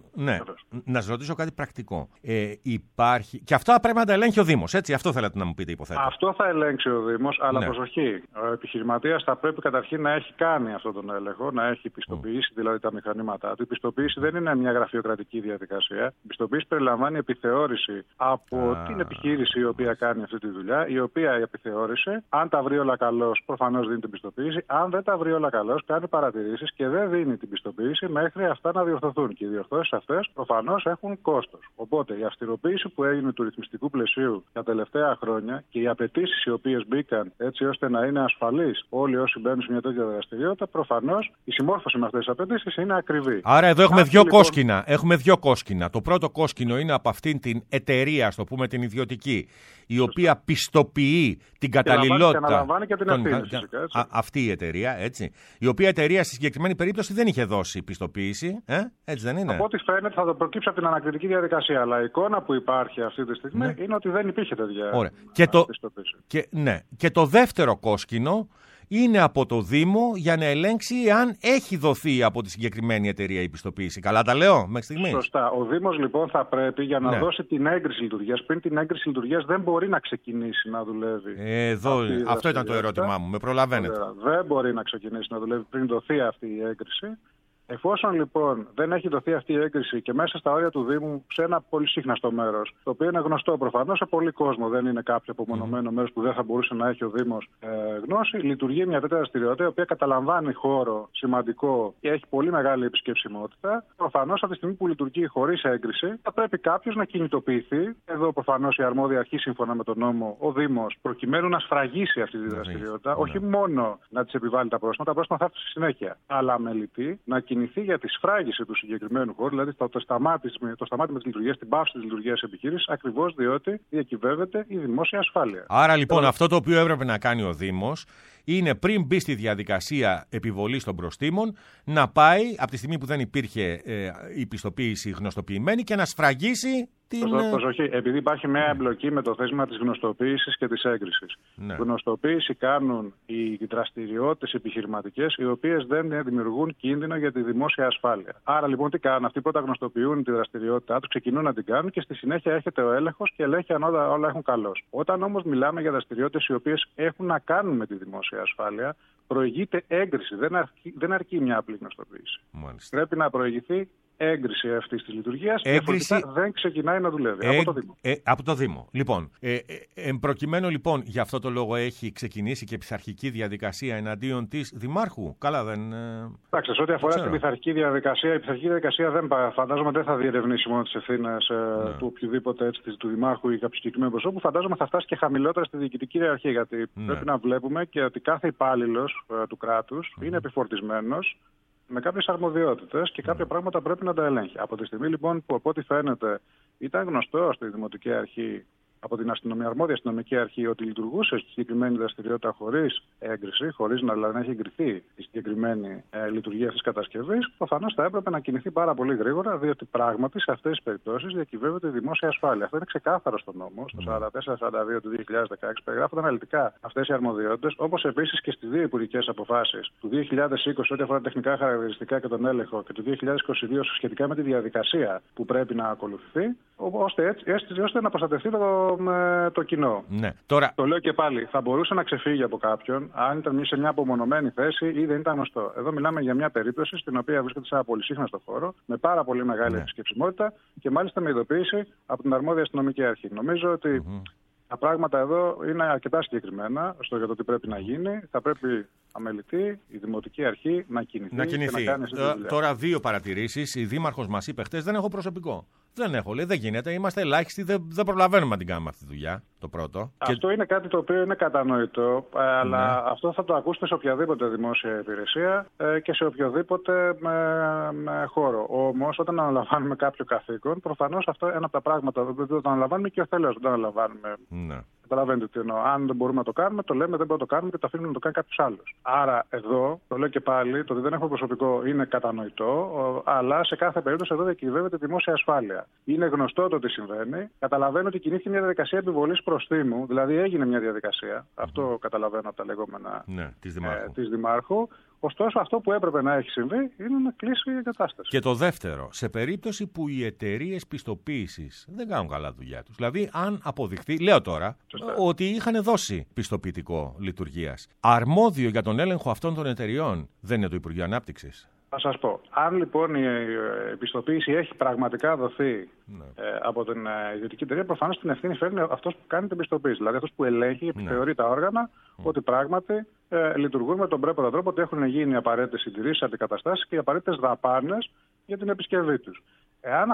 ρωτήσω κάτι πρακτικό. Υπάρχει... Και αυτά πρέπει να τα ελέγχει ο Δήμος, έτσι? Αυτό θέλατε να μου πείτε, υποθέτω. Αυτό θα ελέγξει ο Δήμος, αλλά προσοχή. Ο επιχειρηματίας θα πρέπει καταρχήν να έχει κάνει αυτόν τον έλεγχο, να έχει πιστοποιήσει δηλαδή τα μηχανήματά του. Η πιστοποίηση δεν είναι μια γραφειοκρατική διαδικασία. Η πιστοποίηση περιλαμβάνει επιθεώρηση από την επιχείρηση η οποία κάνει αυτή τη δουλειά, η οποία η επιθεώρηση, αν τα βρει όλα καλώς, προφανώς δίνει την πιστοποίηση. Αν δεν τα βρει όλα καλώς, κάνει παρατηρήσεις και δεν δίνει την πιστοποίηση μέχρι αυτά να διορθωθούν. Και οι διορθώσεις αυτές προφανώς έχουν κόστος. Οπότε η αυστηροποίηση που έγινε του ρυθμιστικού πλαισίου τα τελευταία χρόνια και οι απαιτήσεις οι οποίες μπήκαν έτσι ώστε να είναι ασφαλείς όλοι όσοι μπαίνουν σε μια τέτοια δραστηριότητα, προφανώς η συμμόρφωση με αυτές τις απαιτήσεις είναι ακριβή. Άρα εδώ έχουμε δύο κόσκινα. Έχουμε δύο κόσκινα. Το πρώτο κόσκινο είναι από αυτήν την εταιρεία, ας το πούμε την ιδιωτική, η οποία πιστοποιεί την καταλληλότητα. Και αναλαμβάνει και την ευθύνη, φυσικά, αυτή η εταιρεία, έτσι. Η οποία εταιρεία στη συγκεκριμένη περίπτωση δεν είχε δώσει πιστοποίηση. Έτσι δεν είναι? Από ό,τι φαίνεται θα το προκύψει από την ανακριτική διαδικασία. Αλλά η εικόνα που υπάρχει αυτή τη στιγμή είναι ότι δεν υπήρχε τέτοια πιστοποίηση. Και το δεύτερο κόσκινο είναι από το Δήμο για να ελέγξει αν έχει δοθεί από τη συγκεκριμένη εταιρεία η πιστοποίηση. Καλά τα λέω μέχρι στιγμή? Σωστά. Ο Δήμος λοιπόν θα πρέπει για να δώσει την έγκριση λειτουργίας. Πριν την έγκριση λειτουργίας δεν μπορεί να ξεκινήσει να δουλεύει. Αυτό ήταν το ερώτημά μου. Με προλαβαίνετε. Δεν μπορεί να ξεκινήσει να δουλεύει πριν δοθεί αυτή η έγκριση. Εφόσον λοιπόν δεν έχει δοθεί αυτή η έγκριση και μέσα στα όρια του Δήμου, σε ένα πολύ σύχναστο μέρος, το οποίο είναι γνωστό προφανώς σε πολύ κόσμο, δεν είναι κάποιο απομονωμένο μέρος που δεν θα μπορούσε να έχει ο Δήμος γνώση, λειτουργεί μια τέτοια δραστηριότητα η οποία καταλαμβάνει χώρο σημαντικό και έχει πολύ μεγάλη επισκεψιμότητα. Προφανώς από τη στιγμή που λειτουργεί χωρίς έγκριση, θα πρέπει κάποιος να κινητοποιηθεί. Εδώ προφανώς η αρμόδια αρχή, σύμφωνα με τον νόμο, ο Δήμος, προκειμένου να σφραγίσει αυτή τη δραστηριότητα, όχι μόνο να της επιβάλλει τα πρόστιμα, τα πρόστιμα θα έρθουν στη συνέχεια, αλλά αμελητή να κινηθεί για τη σφράγιση του συγκεκριμένου χώρου, δηλαδή το σταμάτημα της λειτουργίας, την πάυση της λειτουργίας της επιχείρησης, ακριβώς διότι διακυβεύεται η δημόσια ασφάλεια. Άρα λοιπόν αυτό το οποίο έπρεπε να κάνει ο Δήμος είναι πριν μπει στη διαδικασία επιβολής των προστίμων να πάει από τη στιγμή που δεν υπήρχε η πιστοποίηση γνωστοποιημένη και να σφραγίσει την... Προσοχή, επειδή υπάρχει μια εμπλοκή με το θέσμα της γνωστοποίησης και της έγκρισης. Γνωστοποίηση κάνουν οι δραστηριότητες επιχειρηματικές, οι οποίες δεν δημιουργούν κίνδυνο για τη δημόσια ασφάλεια. Άρα λοιπόν τι κάνουν? Αυτοί πρώτα γνωστοποιούν τη δραστηριότητά τους, ξεκινούν να την κάνουν και στη συνέχεια έρχεται ο έλεγχος και ελέγχει αν όλα έχουν καλώς. Όταν όμως μιλάμε για δραστηριότητες οι οποίες έχουν να κάνουν με τη δημόσια ασφάλεια, προηγείται έγκριση. Δεν αρκεί μια απλή γνωστοποίηση. Μάλιστα. Πρέπει να προηγηθεί έγκριση αυτής της λειτουργίας. Διαφορετικά δεν ξεκινάει να δουλεύει. Από το Δήμο. Από το Δήμο. Λοιπόν, προκειμένου λοιπόν για αυτό το λόγο έχει ξεκινήσει και πειθαρχική διαδικασία εναντίον της Δημάρχου. Καλά, δεν. Εντάξει, σε ό,τι αφορά στην πειθαρχική διαδικασία, η πειθαρχική διαδικασία φαντάζομαι δεν θα διερευνήσει μόνο τις ευθύνες του οποιοδήποτε του Δημάρχου ή κάποιου συγκεκριμένου προσώπου. Φαντάζομαι θα φτάσει και χαμηλότερα στη διοικητική ιεραρχία. Γιατί πρέπει να βλέπουμε και ότι κάθε υπάλληλος του κράτους είναι επιφορτισμένος με κάποιες αρμοδιότητες και κάποια πράγματα πρέπει να τα ελέγχει. Από τη στιγμή λοιπόν που από ό,τι φαίνεται ήταν γνωστό στη Δημοτική Αρχή από την αρμόδια αστυνομική αρχή ότι λειτουργούσε στη συγκεκριμένη δραστηριότητα χωρίς έγκριση, χωρίς να έχει εγκριθεί η συγκεκριμένη λειτουργία αυτής της κατασκευής, προφανώς θα έπρεπε να κινηθεί πάρα πολύ γρήγορα, διότι πράγματι σε αυτές τις περιπτώσεις διακυβεύεται η δημόσια ασφάλεια. Αυτό είναι ξεκάθαρο στο νόμο, στο 44-42 του 2016, περιγράφονται αναλυτικά αυτές οι αρμοδιότητες, όπως επίσης και στις δύο υπουργικές αποφάσεις του 2020 ό,τι αφορά τεχνικά χαρακτηριστικά και τον έλεγχο και του 2022 σχετικά με τη διαδικασία που πρέπει να ακολουθηθεί, ώστε να προστατευτεί το κοινό. Ναι. Τώρα... Το λέω και πάλι, θα μπορούσε να ξεφύγει από κάποιον αν ήταν σε μια απομονωμένη θέση ή δεν ήταν γνωστό. Εδώ μιλάμε για μια περίπτωση στην οποία βρίσκεται σε ένα πολυσύχναστο χώρο, με πάρα πολύ μεγάλη επισκεψιμότητα και μάλιστα με ειδοποίηση από την αρμόδια αστυνομική αρχή. Νομίζω ότι τα πράγματα εδώ είναι αρκετά συγκεκριμένα για το τι πρέπει να γίνει. Θα πρέπει αμελητή η δημοτική αρχή να κινηθεί. Και να κάνει τώρα δύο παρατηρήσεις. Η δήμαρχος μας είπε χτες: δεν έχω προσωπικό. Δεν έχω, λέει, δεν γίνεται. Είμαστε ελάχιστοι, δεν προλαβαίνουμε να την κάνουμε αυτή τη δουλειά. Το πρώτο. Αυτό είναι κάτι το οποίο είναι κατανοητό, αλλά αυτό θα το ακούσετε σε οποιαδήποτε δημόσια υπηρεσία και σε οποιοδήποτε χώρο. Όμως, όταν αναλαμβάνουμε κάποιο καθήκον, προφανώς αυτό είναι ένα από τα πράγματα. Δεν το αναλαμβάνουμε και ο θέλος δεν το αναλαμβάνουμε. Ναι. Καταλαβαίνετε τι εννοώ. Αν δεν μπορούμε να το κάνουμε, το λέμε, δεν μπορούμε να το κάνουμε και το αφήνουμε να το κάνει κάποιος άλλος. Άρα, εδώ, το λέω και πάλι, το ότι δεν έχουμε προσωπικό είναι κατανοητό, αλλά σε κάθε περίπτωση εδώ διακυβεύεται δημόσια ασφάλεια. Είναι γνωστό το τι συμβαίνει. Καταλαβαίνω ότι κινήθηκε μια διαδικασία επιβολής προστίμου, δηλαδή έγινε μια διαδικασία. Αυτό καταλαβαίνω από τα λεγόμενα της Δημάρχου. Ωστόσο, αυτό που έπρεπε να έχει συμβεί είναι να κλείσει η εγκατάσταση. Και το δεύτερο, σε περίπτωση που οι εταιρείες πιστοποίησης δεν κάνουν καλά δουλειά τους, δηλαδή αν αποδειχθεί, λέω τώρα, ότι είχαν δώσει πιστοποιητικό λειτουργίας, αρμόδιο για τον έλεγχο αυτών των εταιριών δεν είναι το Υπουργείο Ανάπτυξης? Θα σας πω. Αν λοιπόν η πιστοποίηση έχει πραγματικά δοθεί από την ιδιωτική εταιρεία, προφανώς την ευθύνη φέρνει αυτός που κάνει την πιστοποίηση. Δηλαδή αυτός που ελέγχει, επιθεωρεί τα όργανα ότι πράγματι λειτουργούν με τον πρέποντα τρόπο, ότι έχουν γίνει οι απαραίτητες συντηρήσεις, αντικαταστάσεις και οι απαραίτητες δαπάνες για την επισκευή τους. Εάν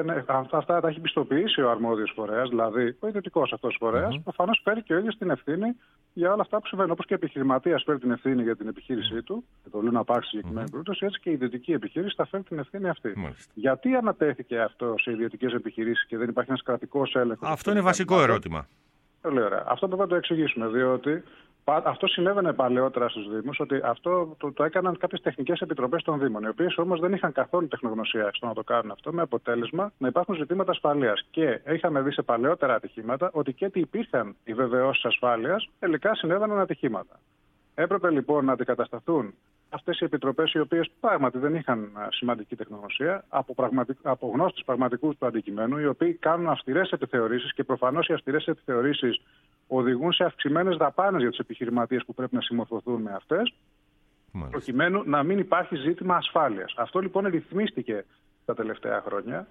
αυτά τα έχει πιστοποιήσει ο αρμόδιος φορέας, δηλαδή ο ιδιωτικός αυτός φορέας, προφανώς φέρει και ο ίδιος την ευθύνη για όλα αυτά που συμβαίνουν. Όπως και ο επιχειρηματίας φέρει την ευθύνη για την επιχείρησή του, και το λέω να υπάρξει συγκεκριμένη περίπτωση, έτσι και η ιδιωτική επιχείρηση θα φέρει την ευθύνη αυτή. Γιατί ανατέθηκε αυτό σε ιδιωτικές επιχειρήσεις και δεν υπάρχει ένας κρατικός έλεγχος? Αυτό είναι βασικό ερώτημα. Πολύ ωραία. Αυτό πρέπει να το εξηγήσουμε, διότι αυτό συνέβαινε παλαιότερα στους Δήμους, ότι αυτό το έκαναν κάποιες τεχνικές επιτροπές των Δήμων, οι οποίες όμως δεν είχαν καθόλου τεχνογνωσία στο να το κάνουν αυτό, με αποτέλεσμα να υπάρχουν ζητήματα ασφαλείας. Και είχαμε δει σε παλαιότερα ατυχήματα ότι και ότι υπήρχαν οι βεβαιώσεις ασφάλειας, τελικά συνέβαιναν ατυχήματα. Έπρεπε λοιπόν να αντικατασταθούν αυτές οι επιτροπές, οι οποίες πράγματι δεν είχαν σημαντική τεχνογνωσία, από γνώστες πραγματικούς του αντικειμένου, οι οποίοι κάνουν αυστηρές επιθεωρήσεις και προφανώς οι αυστηρές επιθεωρήσεις οδηγούν σε αυξημένες δαπάνες για τους επιχειρηματίες που πρέπει να συμμορφωθούν με αυτές, προκειμένου να μην υπάρχει ζήτημα ασφάλειας. Αυτό λοιπόν ρυθμίστηκε τα τελευταία χρόνια,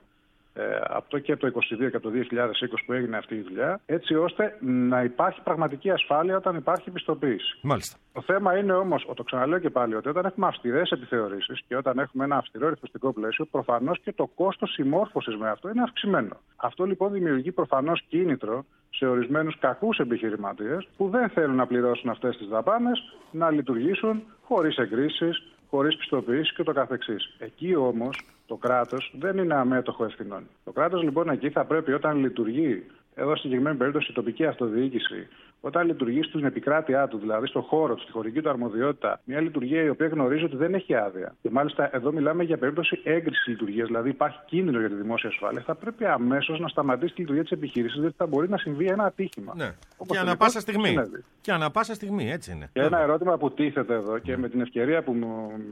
από και το 2022 και από το 2020 που έγινε αυτή η δουλειά, έτσι ώστε να υπάρχει πραγματική ασφάλεια όταν υπάρχει πιστοποίηση. Μάλιστα. Το θέμα είναι όμως, το ξαναλέω και πάλι, ότι όταν έχουμε αυστηρές επιθεωρήσεις και όταν έχουμε ένα αυστηρό ρυθμιστικό πλαίσιο, προφανώς και το κόστος συμμόρφωσης με αυτό είναι αυξημένο. Αυτό λοιπόν δημιουργεί προφανώς κίνητρο σε ορισμένους κακούς επιχειρηματίες που δεν θέλουν να πληρώσουν αυτές τις δαπάνες, να λειτουργήσουν χωρίς εγκρίσεις, χωρίς πιστοποίηση και το καθεξής. Εκεί όμως το κράτος δεν είναι αμέτωχο ευθυνών. Το κράτος λοιπόν εκεί θα πρέπει, όταν λειτουργεί, εδώ στη συγκεκριμένη περίπτωση η τοπική αυτοδιοίκηση, όταν λειτουργεί στην επικράτειά του, δηλαδή στον χώρο του, στη χωρική του αρμοδιότητα, μια λειτουργία η οποία γνωρίζει ότι δεν έχει άδεια. Και μάλιστα εδώ μιλάμε για περίπτωση έγκρισης λειτουργίας, δηλαδή υπάρχει κίνδυνο για τη δημόσια ασφάλεια, θα πρέπει αμέσως να σταματήσει τη λειτουργία της επιχείρησης, διότι θα μπορεί να συμβεί ένα ατύχημα. Ναι. Και ανά πάσα στιγμή. Και ανά πάσα στιγμή, έτσι είναι. Και ένα ερώτημα που τίθεται εδώ και με την ευκαιρία που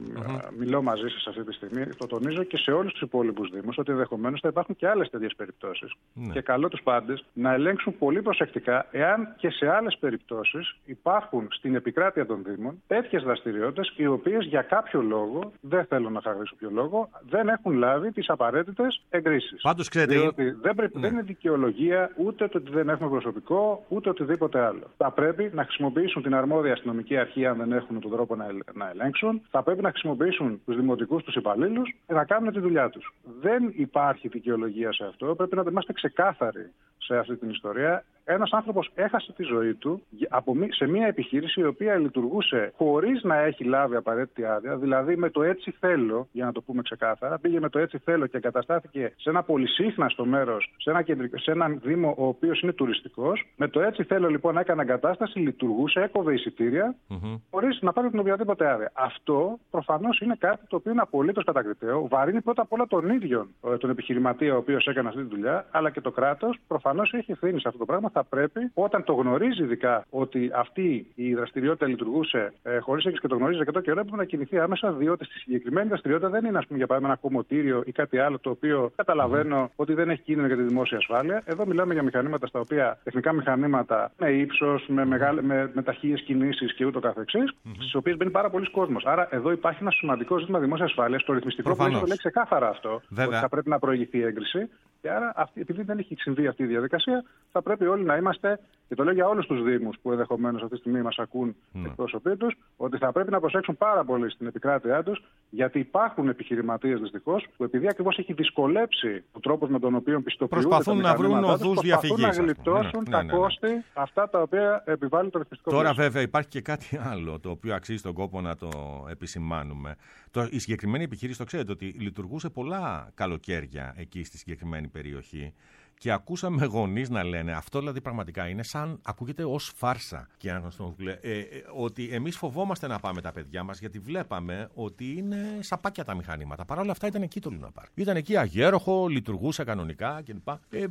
μιλώ μαζί σας αυτή τη στιγμή, το τονίζω και σε όλους τους υπόλοιπους Δήμους, ότι ενδεχομένως θα υπάρχουν και άλλες τέτοιες περιπτώσεις. Και καλό τους πάντες να ελέγξουν πολύ προσεκτικά εάν και σε άλλες περιπτώσεις υπάρχουν στην επικράτεια των Δήμων τέτοιες δραστηριότητες οι οποίες για κάποιο λόγο, δεν θέλω να χαρακτηρίσω ποιο λόγο, δεν έχουν λάβει τις απαραίτητες εγκρίσεις. Πάντως ξέρετε. Διότι δεν είναι δικαιολογία ούτε το ότι δεν έχουμε προσωπικό, ούτε οτιδήποτε άλλο. Θα πρέπει να χρησιμοποιήσουν την αρμόδια αστυνομική αρχή, αν δεν έχουν τον τρόπο να ελέγξουν. Θα πρέπει να χρησιμοποιήσουν τους δημοτικούς τους υπαλλήλους και να κάνουν τη δουλειά τους. Δεν υπάρχει δικαιολογία σε αυτό. Πρέπει να είμαστε ξεκάθαροι σε αυτή την ιστορία. Ένας άνθρωπος έχασε τη ζωή του σε μια επιχείρηση η οποία λειτουργούσε χωρίς να έχει λάβει απαραίτητη άδεια, δηλαδή με το έτσι θέλω, για να το πούμε ξεκάθαρα, πήγε με το έτσι θέλω και εγκαταστάθηκε σε ένα πολυσύχναστο μέρος, σε έναν δήμο ο οποίος είναι τουριστικός. Με το έτσι θέλω λοιπόν έκανε εγκατάσταση, λειτουργούσε, έκοβε εισιτήρια, χωρίς να πάρει την οποιαδήποτε άδεια. Αυτό προφανώς είναι κάτι το οποίο είναι απολύτως κατακριτέο. Βαρύνει πρώτα απ' όλα τον ίδιο τον επιχειρηματία ο οποίος έκανε αυτή τη δουλειά, αλλά και το κράτος προφανώς έχει ευθύνη σε αυτό το πράγμα. Θα πρέπει, όταν το γνωρίζει ειδικά ότι αυτή η δραστηριότητα λειτουργούσε χωρίς έγκριση και το γνωρίζει αρκετό καιρό, έπρεπε να κινηθεί άμεσα, διότι στη συγκεκριμένη δραστηριότητα δεν είναι, ας πούμε, για παράδειγμα, ένα κομμωτήριο ή κάτι άλλο το οποίο καταλαβαίνω ότι δεν έχει κίνδυνο για τη δημόσια ασφάλεια. Εδώ μιλάμε για μηχανήματα στα οποία, τεχνικά μηχανήματα με ύψος, με ταχείες κινήσεις και ούτω καθεξής, στις οποίες μπαίνει πάρα πολλοί κόσμος. Άρα εδώ υπάρχει ένα σημαντικό ζήτημα δημόσιας ασφάλειας. Το ρυθμιστικό πλαίσιο το λέει ξεκάθαρα αυτό, ότι θα πρέπει να προηγηθεί η έγκριση. Και άρα, επειδή δεν έχει συμβεί αυτή η διαδικασία, θα πρέπει όλοι να είμαστε, και το λέω για όλους τους Δήμους που ενδεχομένως αυτή τη στιγμή μας ακούν εκπρόσωποι τους, ότι θα πρέπει να προσέξουν πάρα πολύ στην επικράτειά τους, γιατί υπάρχουν επιχειρηματίες δυστυχώς που επειδή ακριβώς έχει δυσκολέψει ο τρόπος με τον οποίο πιστοποιούνται προσπαθούν να βρουν οδούς διαφυγής. Προσπαθούν να γλιτώσουν τα κόστη αυτά τα οποία επιβάλλει το ρυθμιστικό πλαίσιο. Τώρα, βέβαια, υπάρχει και κάτι άλλο το οποίο αξίζει τον κόπο να το επισημάνουμε. Η συγκεκριμένη επιχείρηση, το ξέρετε, ότι λειτουργούσε πολλά καλοκαίρια εκεί στη συγκεκριμένη περιοχή. Και ακούσαμε γονείς να λένε, αυτό δηλαδή πραγματικά είναι σαν, ακούγεται ως φάρσα. Και ότι εμείς φοβόμαστε να πάμε τα παιδιά μας, γιατί βλέπαμε ότι είναι σαπάκια τα μηχανήματα. Παρ' όλα αυτά ήταν εκεί το Λούνα Πάρκ. Ήταν εκεί αγέροχο, λειτουργούσε κανονικά κλπ.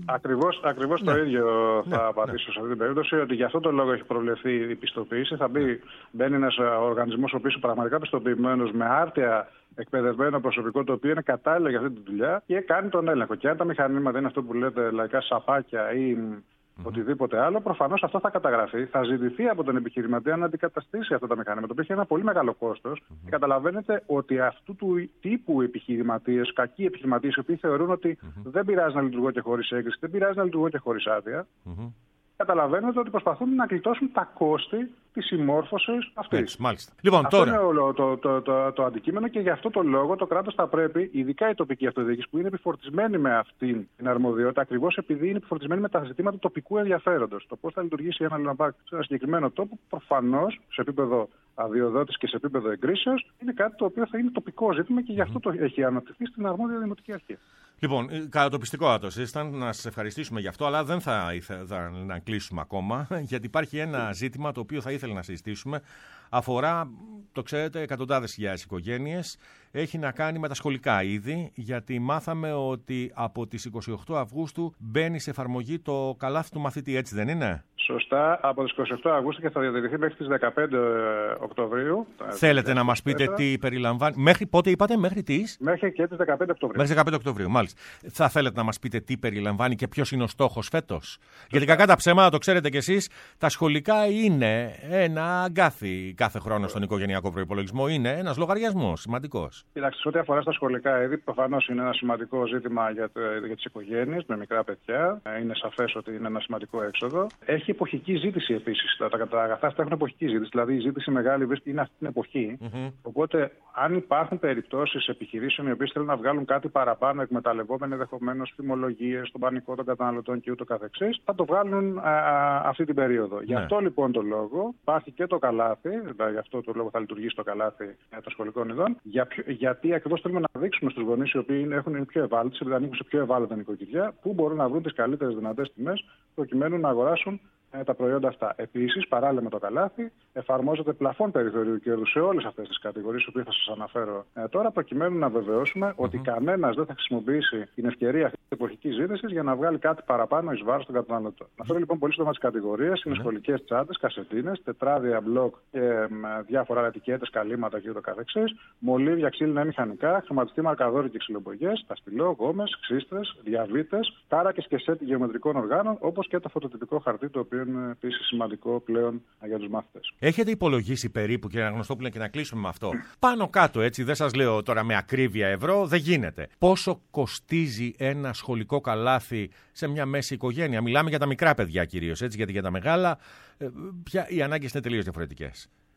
Ακριβώς το ίδιο θα απαντήσω σε αυτή την περίπτωση, ότι για αυτό το λόγο έχει προβλεφθεί η πιστοποίηση. Θα μπαίνει ένας οργανισμός ο οποίος πραγματικά πιστοποιημένος με άρτια εκπαιδευμένο προσωπικό το οποίο είναι κατάλληλο για αυτή τη δουλειά και κάνει τον έλεγχο. Και αν τα μηχανήματα είναι αυτό που λέτε λαϊκά σαπάκια ή οτιδήποτε άλλο, προφανώς αυτό θα καταγραφεί. Θα ζητηθεί από τον επιχειρηματία να αντικαταστήσει αυτά τα μηχανήματα, το οποίο έχει ένα πολύ μεγάλο κόστος. Και καταλαβαίνετε ότι αυτού του τύπου επιχειρηματίες, κακοί επιχειρηματίες, οι οποίοι θεωρούν ότι δεν πειράζει να λειτουργώ και χωρίς έγκριση, δεν πειράζει να λειτουργώ και χωρίς άδεια. Καταλαβαίνετε ότι προσπαθούν να γλιτώσουν τα κόστη της συμμόρφωσης αυτής. Λοιπόν, αυτό είναι όλο το αντικείμενο και γι' αυτό το λόγο το κράτος θα πρέπει, ειδικά η τοπική αυτοδιοίκηση που είναι επιφορτισμένη με αυτήν την αρμοδιότητα, ακριβώς επειδή είναι επιφορτισμένη με τα ζητήματα τοπικού ενδιαφέροντος. Το πώς θα λειτουργήσει ένα Λούνα Πάρκ σε ένα συγκεκριμένο τόπο, προφανώς σε επίπεδο αδειοδότησης και σε επίπεδο εγκρίσεως, είναι κάτι το οποίο θα είναι τοπικό ζήτημα και γι' αυτό το έχει αναπτυχθεί στην αρμόδια δημοτική αρχή. Λοιπόν, κατατοπιστικό άτος ήταν, να σας ευχαριστήσουμε γι' αυτό, αλλά δεν θα ήθελα να κλείσουμε ακόμα, γιατί υπάρχει ένα ζήτημα το οποίο θα ήθελα να συζητήσουμε. Αφορά, το ξέρετε, εκατοντάδες χιλιάδες οικογένειες. Έχει να κάνει με τα σχολικά είδη, γιατί μάθαμε ότι από τις 28 Αυγούστου μπαίνει σε εφαρμογή το καλάθι του μαθητή, έτσι δεν είναι? Σωστά, από τις 28 Αυγούστου και θα διατηρηθεί μέχρι τις 15 Οκτωβρίου. Θέλετε να μας πείτε τι περιλαμβάνει? Μέχρι πότε είπατε, μέχρι τις? Μέχρι και τις 15 Οκτωβρίου. Μέχρι 15 Οκτωβρίου, μάλιστα. Θα θέλετε να μας πείτε τι περιλαμβάνει και ποιος είναι ο στόχος φέτος? Γιατί κακά τα ψέματα, το ξέρετε κι εσείς, τα σχολικά είναι ένα αγκάθι κάθε χρόνο στον οικογενειακό προϋπολογισμό. Είναι ένας λογαριασμός σημαντικός. Κοιτάξτε, ό,τι αφορά στα σχολικά είδη, προφανώς είναι ένα σημαντικό ζήτημα για τις οικογένειες με μικρά παιδιά. Είναι σαφές ότι είναι ένα σημαντικό έξοδο. Έχει εποχική ζήτηση επίσης. Τα αγαθά αυτά έχουν εποχική ζήτηση. Δηλαδή η ζήτηση μεγάλη είναι αυτή την εποχή. Οπότε, αν υπάρχουν περιπτώσεις επιχειρήσεων οι οποίες θέλουν να βγάλουν κάτι παραπάνω, εκμεταλλευόμενοι ενδεχομένως φημολογίες, στον πανικό των καταναλωτών και ούτω καθεξής, θα το βγάλουν αυτή την περίοδο. Γι' αυτό λοιπόν το λόγο υπάρχει και το καλάθι. Γι' αυτό το λόγο θα λειτουργήσει το καλάθι των σχολικών ειδών. Γιατί ακριβώς θέλουμε να δείξουμε στους γονείς οι οποίοι είναι πιο ευάλωτοι, επειδή ανήκουν σε πιο ευάλωτα νοικοκυριά, πού μπορούν να βρουν τις καλύτερες δυνατές τιμές προκειμένου να αγοράσουν τα προϊόντα αυτά. Επίσης, παράλληλα με το καλάθι, εφαρμόζεται πλαφόν περιθωρίου κέρδου σε όλες αυτές τις κατηγορίες, που θα σας αναφέρω τώρα, προκειμένου να βεβαιώσουμε ότι κανένας δεν θα χρησιμοποιήσει την ευκαιρία αυτή της εποχικής ζήτησης για να βγάλει κάτι παραπάνω εις βάρος των καταναλωτών. Αυτό λοιπόν πολύ σύντομα τις κατηγορίες είναι σχολικές τσάντες, κασετίνες, τετράδια, μπλοκ και διάφορα ετικέτες, καλύματα κ.ο.κ. Μολύβια, ξύλινα μηχανικά, χρωματιστή μαρκαδόροι και ξυλομπογιές, ταστιλό, γόμες, ξύστρες, διαβήτες, τάρακες και σετ γεωμετρικών οργάνων, όπως και το φωτοτυπικό χαρτί, το οποίο είναι επίσης σημαντικό πλέον για τους μάθητες. Έχετε υπολογίσει περίπου, κύριε Αναγνωστόπουλε, και να κλείσουμε με αυτό, πάνω κάτω, έτσι, δεν σας λέω τώρα με ακρίβεια ευρώ, δεν γίνεται, πόσο κοστίζει ένα σχολικό καλάθι σε μια μέση οικογένεια? Μιλάμε για τα μικρά παιδιά κυρίως, έτσι, γιατί για τα μεγάλα οι ανάγκες είναι τελείως διαφορετικές.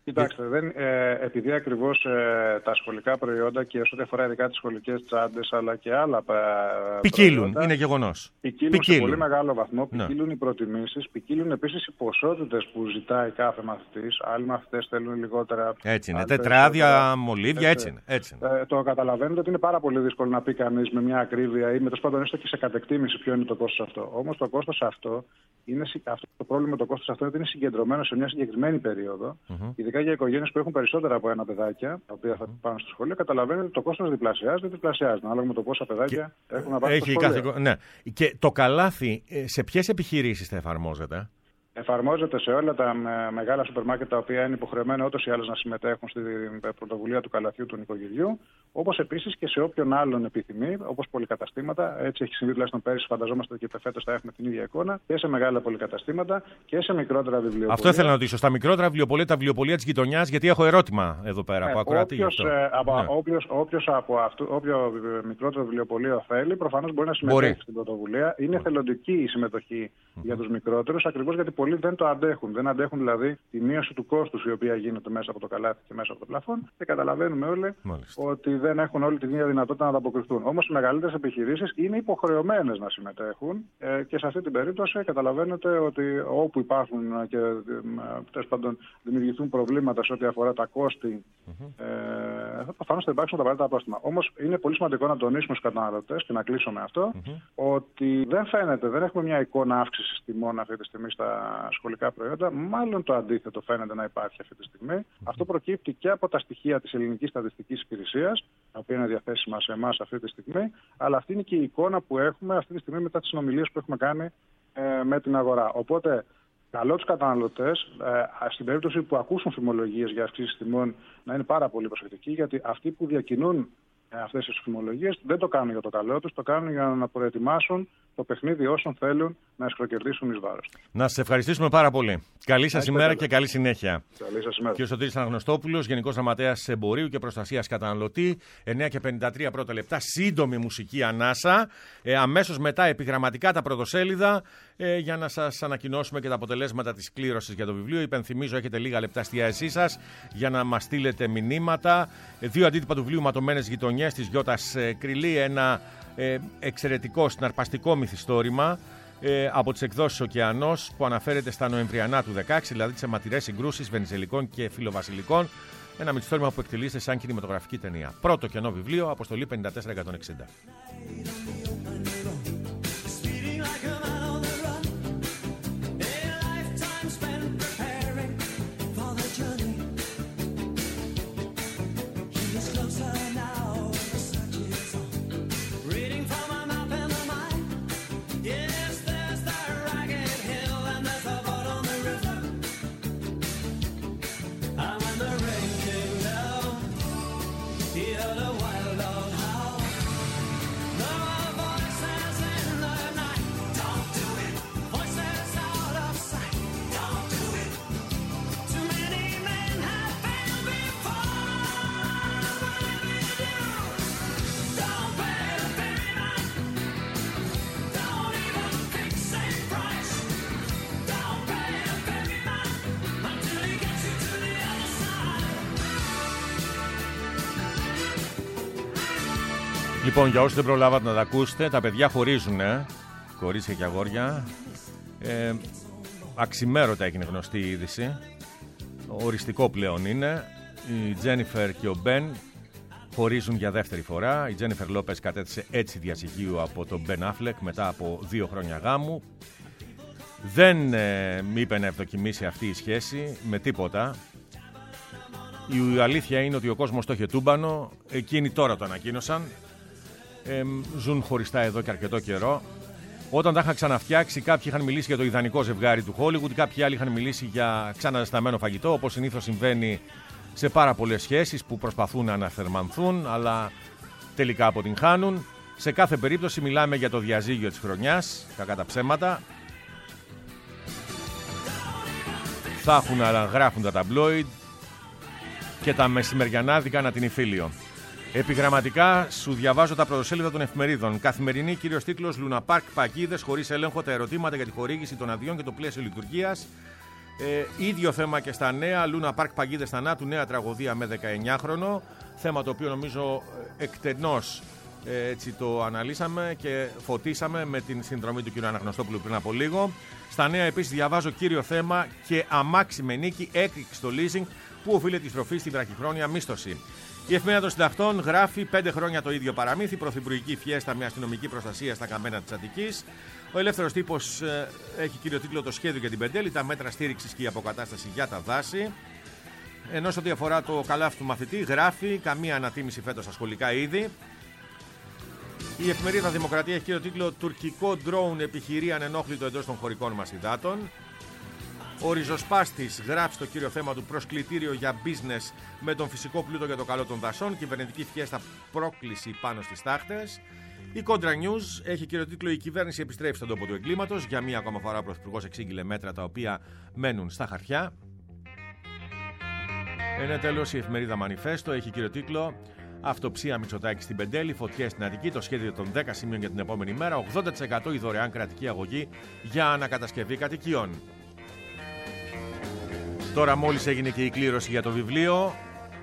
Κοιτάξτε, επειδή ακριβώς τα σχολικά προϊόντα και όσο αφορά ειδικά τις σχολικές τσάντες αλλά και άλλα ποικίλουν, είναι γεγονός. Ποικίλουν σε πολύ μεγάλο βαθμό, ποικίλουν οι προτιμήσεις, ποικίλουν επίσης οι ποσότητες που ζητάει κάθε μαθητής. Άλλοι μαθητές θέλουν λιγότερα. Έτσι είναι, τετράδια, μολύβια, έτσι είναι. Το καταλαβαίνετε ότι είναι πάρα πολύ δύσκολο να πει κανείς με μια ακρίβεια ή με το σπάντον έστω και σε κατεκτήμηση ποιο είναι το κόστος αυτό. Όμως το κόστος αυτό, το πρόβλημα με το κόστος αυτό είναι ότι είναι συγκεντρωμένο σε μια συγκεκριμένη περίοδο. Ειδικά για οικογένειες που έχουν περισσότερα από ένα παιδάκια, τα οποία θα πάνε στο σχολείο, καταλαβαίνετε ότι το κόστος διπλασιάζεται, ανάλογα με το πόσα παιδάκια έχουν να πάνε στο σχολείο. Ναι. Και το καλάθι, σε ποιες επιχειρήσεις θα εφαρμόζεται? Εφαρμόζεται σε όλα τα μεγάλα σούπερ μάρκετ τα οποία είναι υποχρεωμένα ούτως ή άλλως να συμμετέχουν στην πρωτοβουλία του καλαθιού του νοικοκυριού, όπως επίσης και σε όποιον άλλον επιθυμεί, όπως πολυκαταστήματα. Έτσι έχει συμβεί τουλάχιστον πέρυσι, φανταζόμαστε και φέτος θα έχουμε την ίδια εικόνα, και σε μεγάλα πολυκαταστήματα και σε μικρότερα βιβλιοπωλεία. Αυτό ήθελα να ρωτήσω. Στα μικρότερα βιβλιοπωλεία, τα βιβλιοπωλεία της γειτονιάς, γιατί έχω ερώτημα εδώ πέρα από ακροατή. Όποιο μικρότερο βιβλιοπωλείο θέλει, προφανώς μπορεί να συμμετέχει στην πρωτοβουλία. Είναι εθελοντική η συμμετοχή για τους μικρότερους, ακριβώς γιατί πολλοί δεν το αντέχουν. Δεν αντέχουν δηλαδή τη μείωση του κόστους η οποία γίνεται μέσα από το καλάθι και μέσα από το πλαφόν, και καταλαβαίνουμε όλοι ότι δεν έχουν όλη την ίδια δυνατότητα να ανταποκριθούν. Όμως οι μεγαλύτερες επιχειρήσεις είναι υποχρεωμένες να συμμετέχουν και σε αυτή την περίπτωση καταλαβαίνετε ότι όπου υπάρχουν και τέλος πάντων δημιουργηθούν προβλήματα σε ό,τι αφορά τα κόστη, προφανώς θα υπάρξουν τα απαραίτητα απόστημα. Όμως είναι πολύ σημαντικό να τονίσουμε στους καταναλωτές και να κλείσω με αυτό, ότι δεν έχουμε μια εικόνα αύξησης τιμών αυτή τη στιγμή στα σχολικά προϊόντα. Μάλλον το αντίθετο φαίνεται να υπάρχει αυτή τη στιγμή. Αυτό προκύπτει και από τα στοιχεία της Ελληνικής Στατιστικής Υπηρεσίας, τα οποία είναι διαθέσιμα σε εμάς αυτή τη στιγμή, αλλά αυτή είναι και η εικόνα που έχουμε αυτή τη στιγμή μετά τις συνομιλίες που έχουμε κάνει με την αγορά. Οπότε, καλό τους καταναλωτές, στην περίπτωση που ακούσουν φημολογίες για αυξήσεις τιμών, να είναι πάρα πολύ προσεκτικοί, γιατί αυτοί που διακινούν αυτές τις φημολογίες δεν το κάνουν για το καλό τους, το κάνουν για να προετοιμάσουν το παιχνίδι όσων θέλουν να εσχροκερδίσουν εις βάρος. Να σας ευχαριστήσουμε πάρα πολύ. Καλή σας ημέρα και καλή συνέχεια. Καλή σας ημέρα. Και ο Σωτήρης Αναγνωστόπουλος, Γενικός Γραμματέας Εμπορίου και Προστασίας Καταναλωτή. 9:53 πρώτα λεπτά. Σύντομη μουσική ανάσα. Αμέσως μετά επιγραμματικά τα πρωτοσέλιδα για να σας ανακοινώσουμε και τα αποτελέσματα της κλήρωσης για το βιβλίο. Υπενθυμίζω, έχετε λίγα λεπτά στη διάθεσή σας για να μας στείλετε μηνύματα. 2 αντίτυπα του βιβλίου Ματωμένες Γειτονιές της Γιώτας Κρυλή. Ένα εξαιρετικό συναρπαστικό μυθιστόρημα από τις εκδόσεις Ωκεανός, που αναφέρεται στα Νοεμβριανά του 16, δηλαδή τις αιματηρές συγκρούσεις Βενιζελικών και Φιλοβασιλικών. Ένα μυθιστόρημα που εκτελείται σαν κινηματογραφική ταινία. Πρώτο κενό βιβλίο, αποστολή 54160. Λοιπόν, για όσους δεν προλάβατε να τα ακούσετε, τα παιδιά χωρίζουν, κορίτσια και αγόρια. Αξιμέρωτα έγινε γνωστή η είδηση. Οριστικό πλέον είναι. Η Τζένιφερ και ο Μπεν χωρίζουν για δεύτερη φορά. Η Τζένιφερ Λόπες κατέθεσε έτσι διαζυγίου από τον Μπεν Αφλεκ μετά από 2 χρόνια γάμου. Δεν είπε να ευδοκιμήσει αυτή η σχέση με τίποτα. Η αλήθεια είναι ότι ο κόσμος το είχε τούμπανο. Εκείνοι τώρα το ανακοίνωσαν. Ζουν χωριστά εδώ και αρκετό καιρό. Όταν τα είχαν ξαναφτιάξει, κάποιοι είχαν μιλήσει για το ιδανικό ζευγάρι του Hollywood, κάποιοι άλλοι είχαν μιλήσει για ξαναζεσταμένο φαγητό, όπως συνήθως συμβαίνει σε πάρα πολλές σχέσεις που προσπαθούν να αναθερμανθούν, αλλά τελικά αποτυγχάνουν. Σε κάθε περίπτωση μιλάμε για το διαζύγιο της χρονιάς, κακά τα ψέματα. Θα έχουν να γράφουν τα ταμπλόιντ και τα μεσημεριανάδικα να την υφήλιο. Επιγραμματικά σου διαβάζω τα πρωτοσέλιδα των εφημερίδων. Καθημερινή, κύριος τίτλος: Λουναπάρκ Πακίδες χωρίς έλεγχο, τα ερωτήματα για τη χορήγηση των αδειών και το πλαίσιο λειτουργίας. Ίδιο θέμα και στα νέα. Λούνα Πάρκ Παγίδες θανάτου, νέα τραγωδία με 19χρονο. Θέμα το οποίο νομίζω εκτενώς έτσι το αναλύσαμε και φωτίσαμε με την συνδρομή του κ. Αναγνωστόπουλου πριν από λίγο. Στα νέα επίσης διαβάζω κύριο θέμα και αμάξι με νίκη, έκρηξη στο leasing που οφείλεται η στροφή στη βραχυχρόνια μίσθωση. Η Εφημερίδα των Συντακτών γράφει 5 χρόνια το ίδιο παραμύθι, πρωθυπουργική φιέστα με αστυνομική προστασία στα καμένα της Αττικής. Ο Ελεύθερος Τύπος έχει κύριο τίτλο το σχέδιο για την Πεντέλη, τα μέτρα στήριξης και η αποκατάσταση για τα δάση. Ενώ σε ό,τι αφορά το καλάθι του μαθητή γράφει καμία ανατίμηση φέτος στα σχολικά είδη. Η Εφημερίδα Δημοκρατία έχει κύριο τίτλο τουρκικό ντρόουν επιχειρεί ανενόχλητο εντός των χωρικών μας υδάτων. Ο Ριζοσπάστης γράφει στο κύριο θέμα του προσκλητήριο για business με τον φυσικό πλούτο για το καλό των δασών. Κυβερνητική φιέστα πρόκληση πάνω στις τάχτες. Η Κόντρα News έχει κύριο τίτλο η κυβέρνηση επιστρέφει στον τόπο του εγκλήματος. Για μία ακόμα φορά ο Πρωθυπουργός εξήγηλε μέτρα τα οποία μένουν στα χαρτιά. Ένα τέλος η Εφημερίδα Μανιφέστο έχει κύριο τίτλο αυτοψία Μητσοτάκη στην Πεντέλη, φωτιές στην Αττική, το σχέδιο των 10 σημείων για την επόμενη μέρα, 80% η δωρεάν κρατική αγωγή για ανακατασκευή κατοικιών. Τώρα μόλις έγινε και η κλήρωση για το βιβλίο,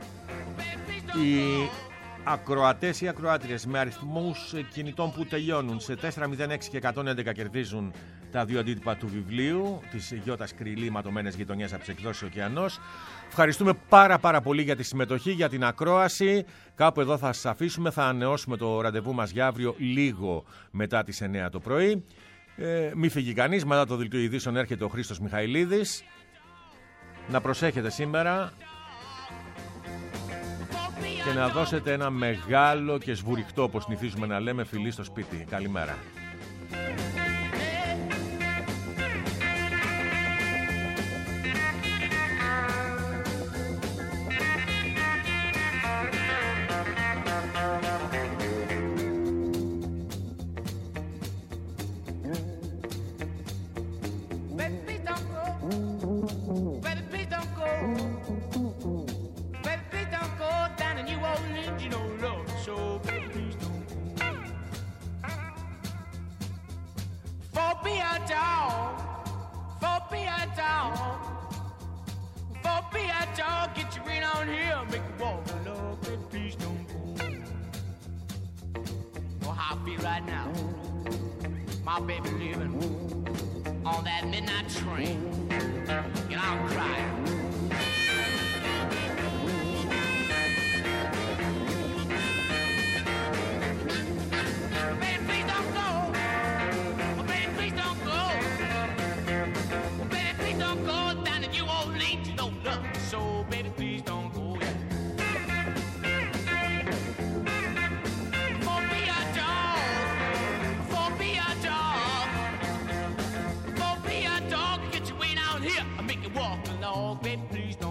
οι ακροατές ή ακροάτριες με αριθμούς κινητών που τελειώνουν σε 406 και 111 κερδίζουν τα 2 αντίτυπα του βιβλίου της Γιώτας Κρυλή Ματωμένες Γειτονιές από τις εκδόσεις Ωκεανός. Ευχαριστούμε πάρα πολύ για τη συμμετοχή, για την ακρόαση. Κάπου εδώ θα σας αφήσουμε, θα ανανεώσουμε το ραντεβού μας για αύριο λίγο μετά τις 9 το πρωί. Μη φύγει κανείς, μετά το δελτίο ειδήσεων έρχεται ο Χρήστος Μιχαηλίδης. Να προσέχετε σήμερα και να δώσετε ένα μεγάλο και σβουριχτό, όπως συνηθίζουμε να λέμε, φιλί στο σπίτι. Καλημέρα. Walk along, baby, please don't.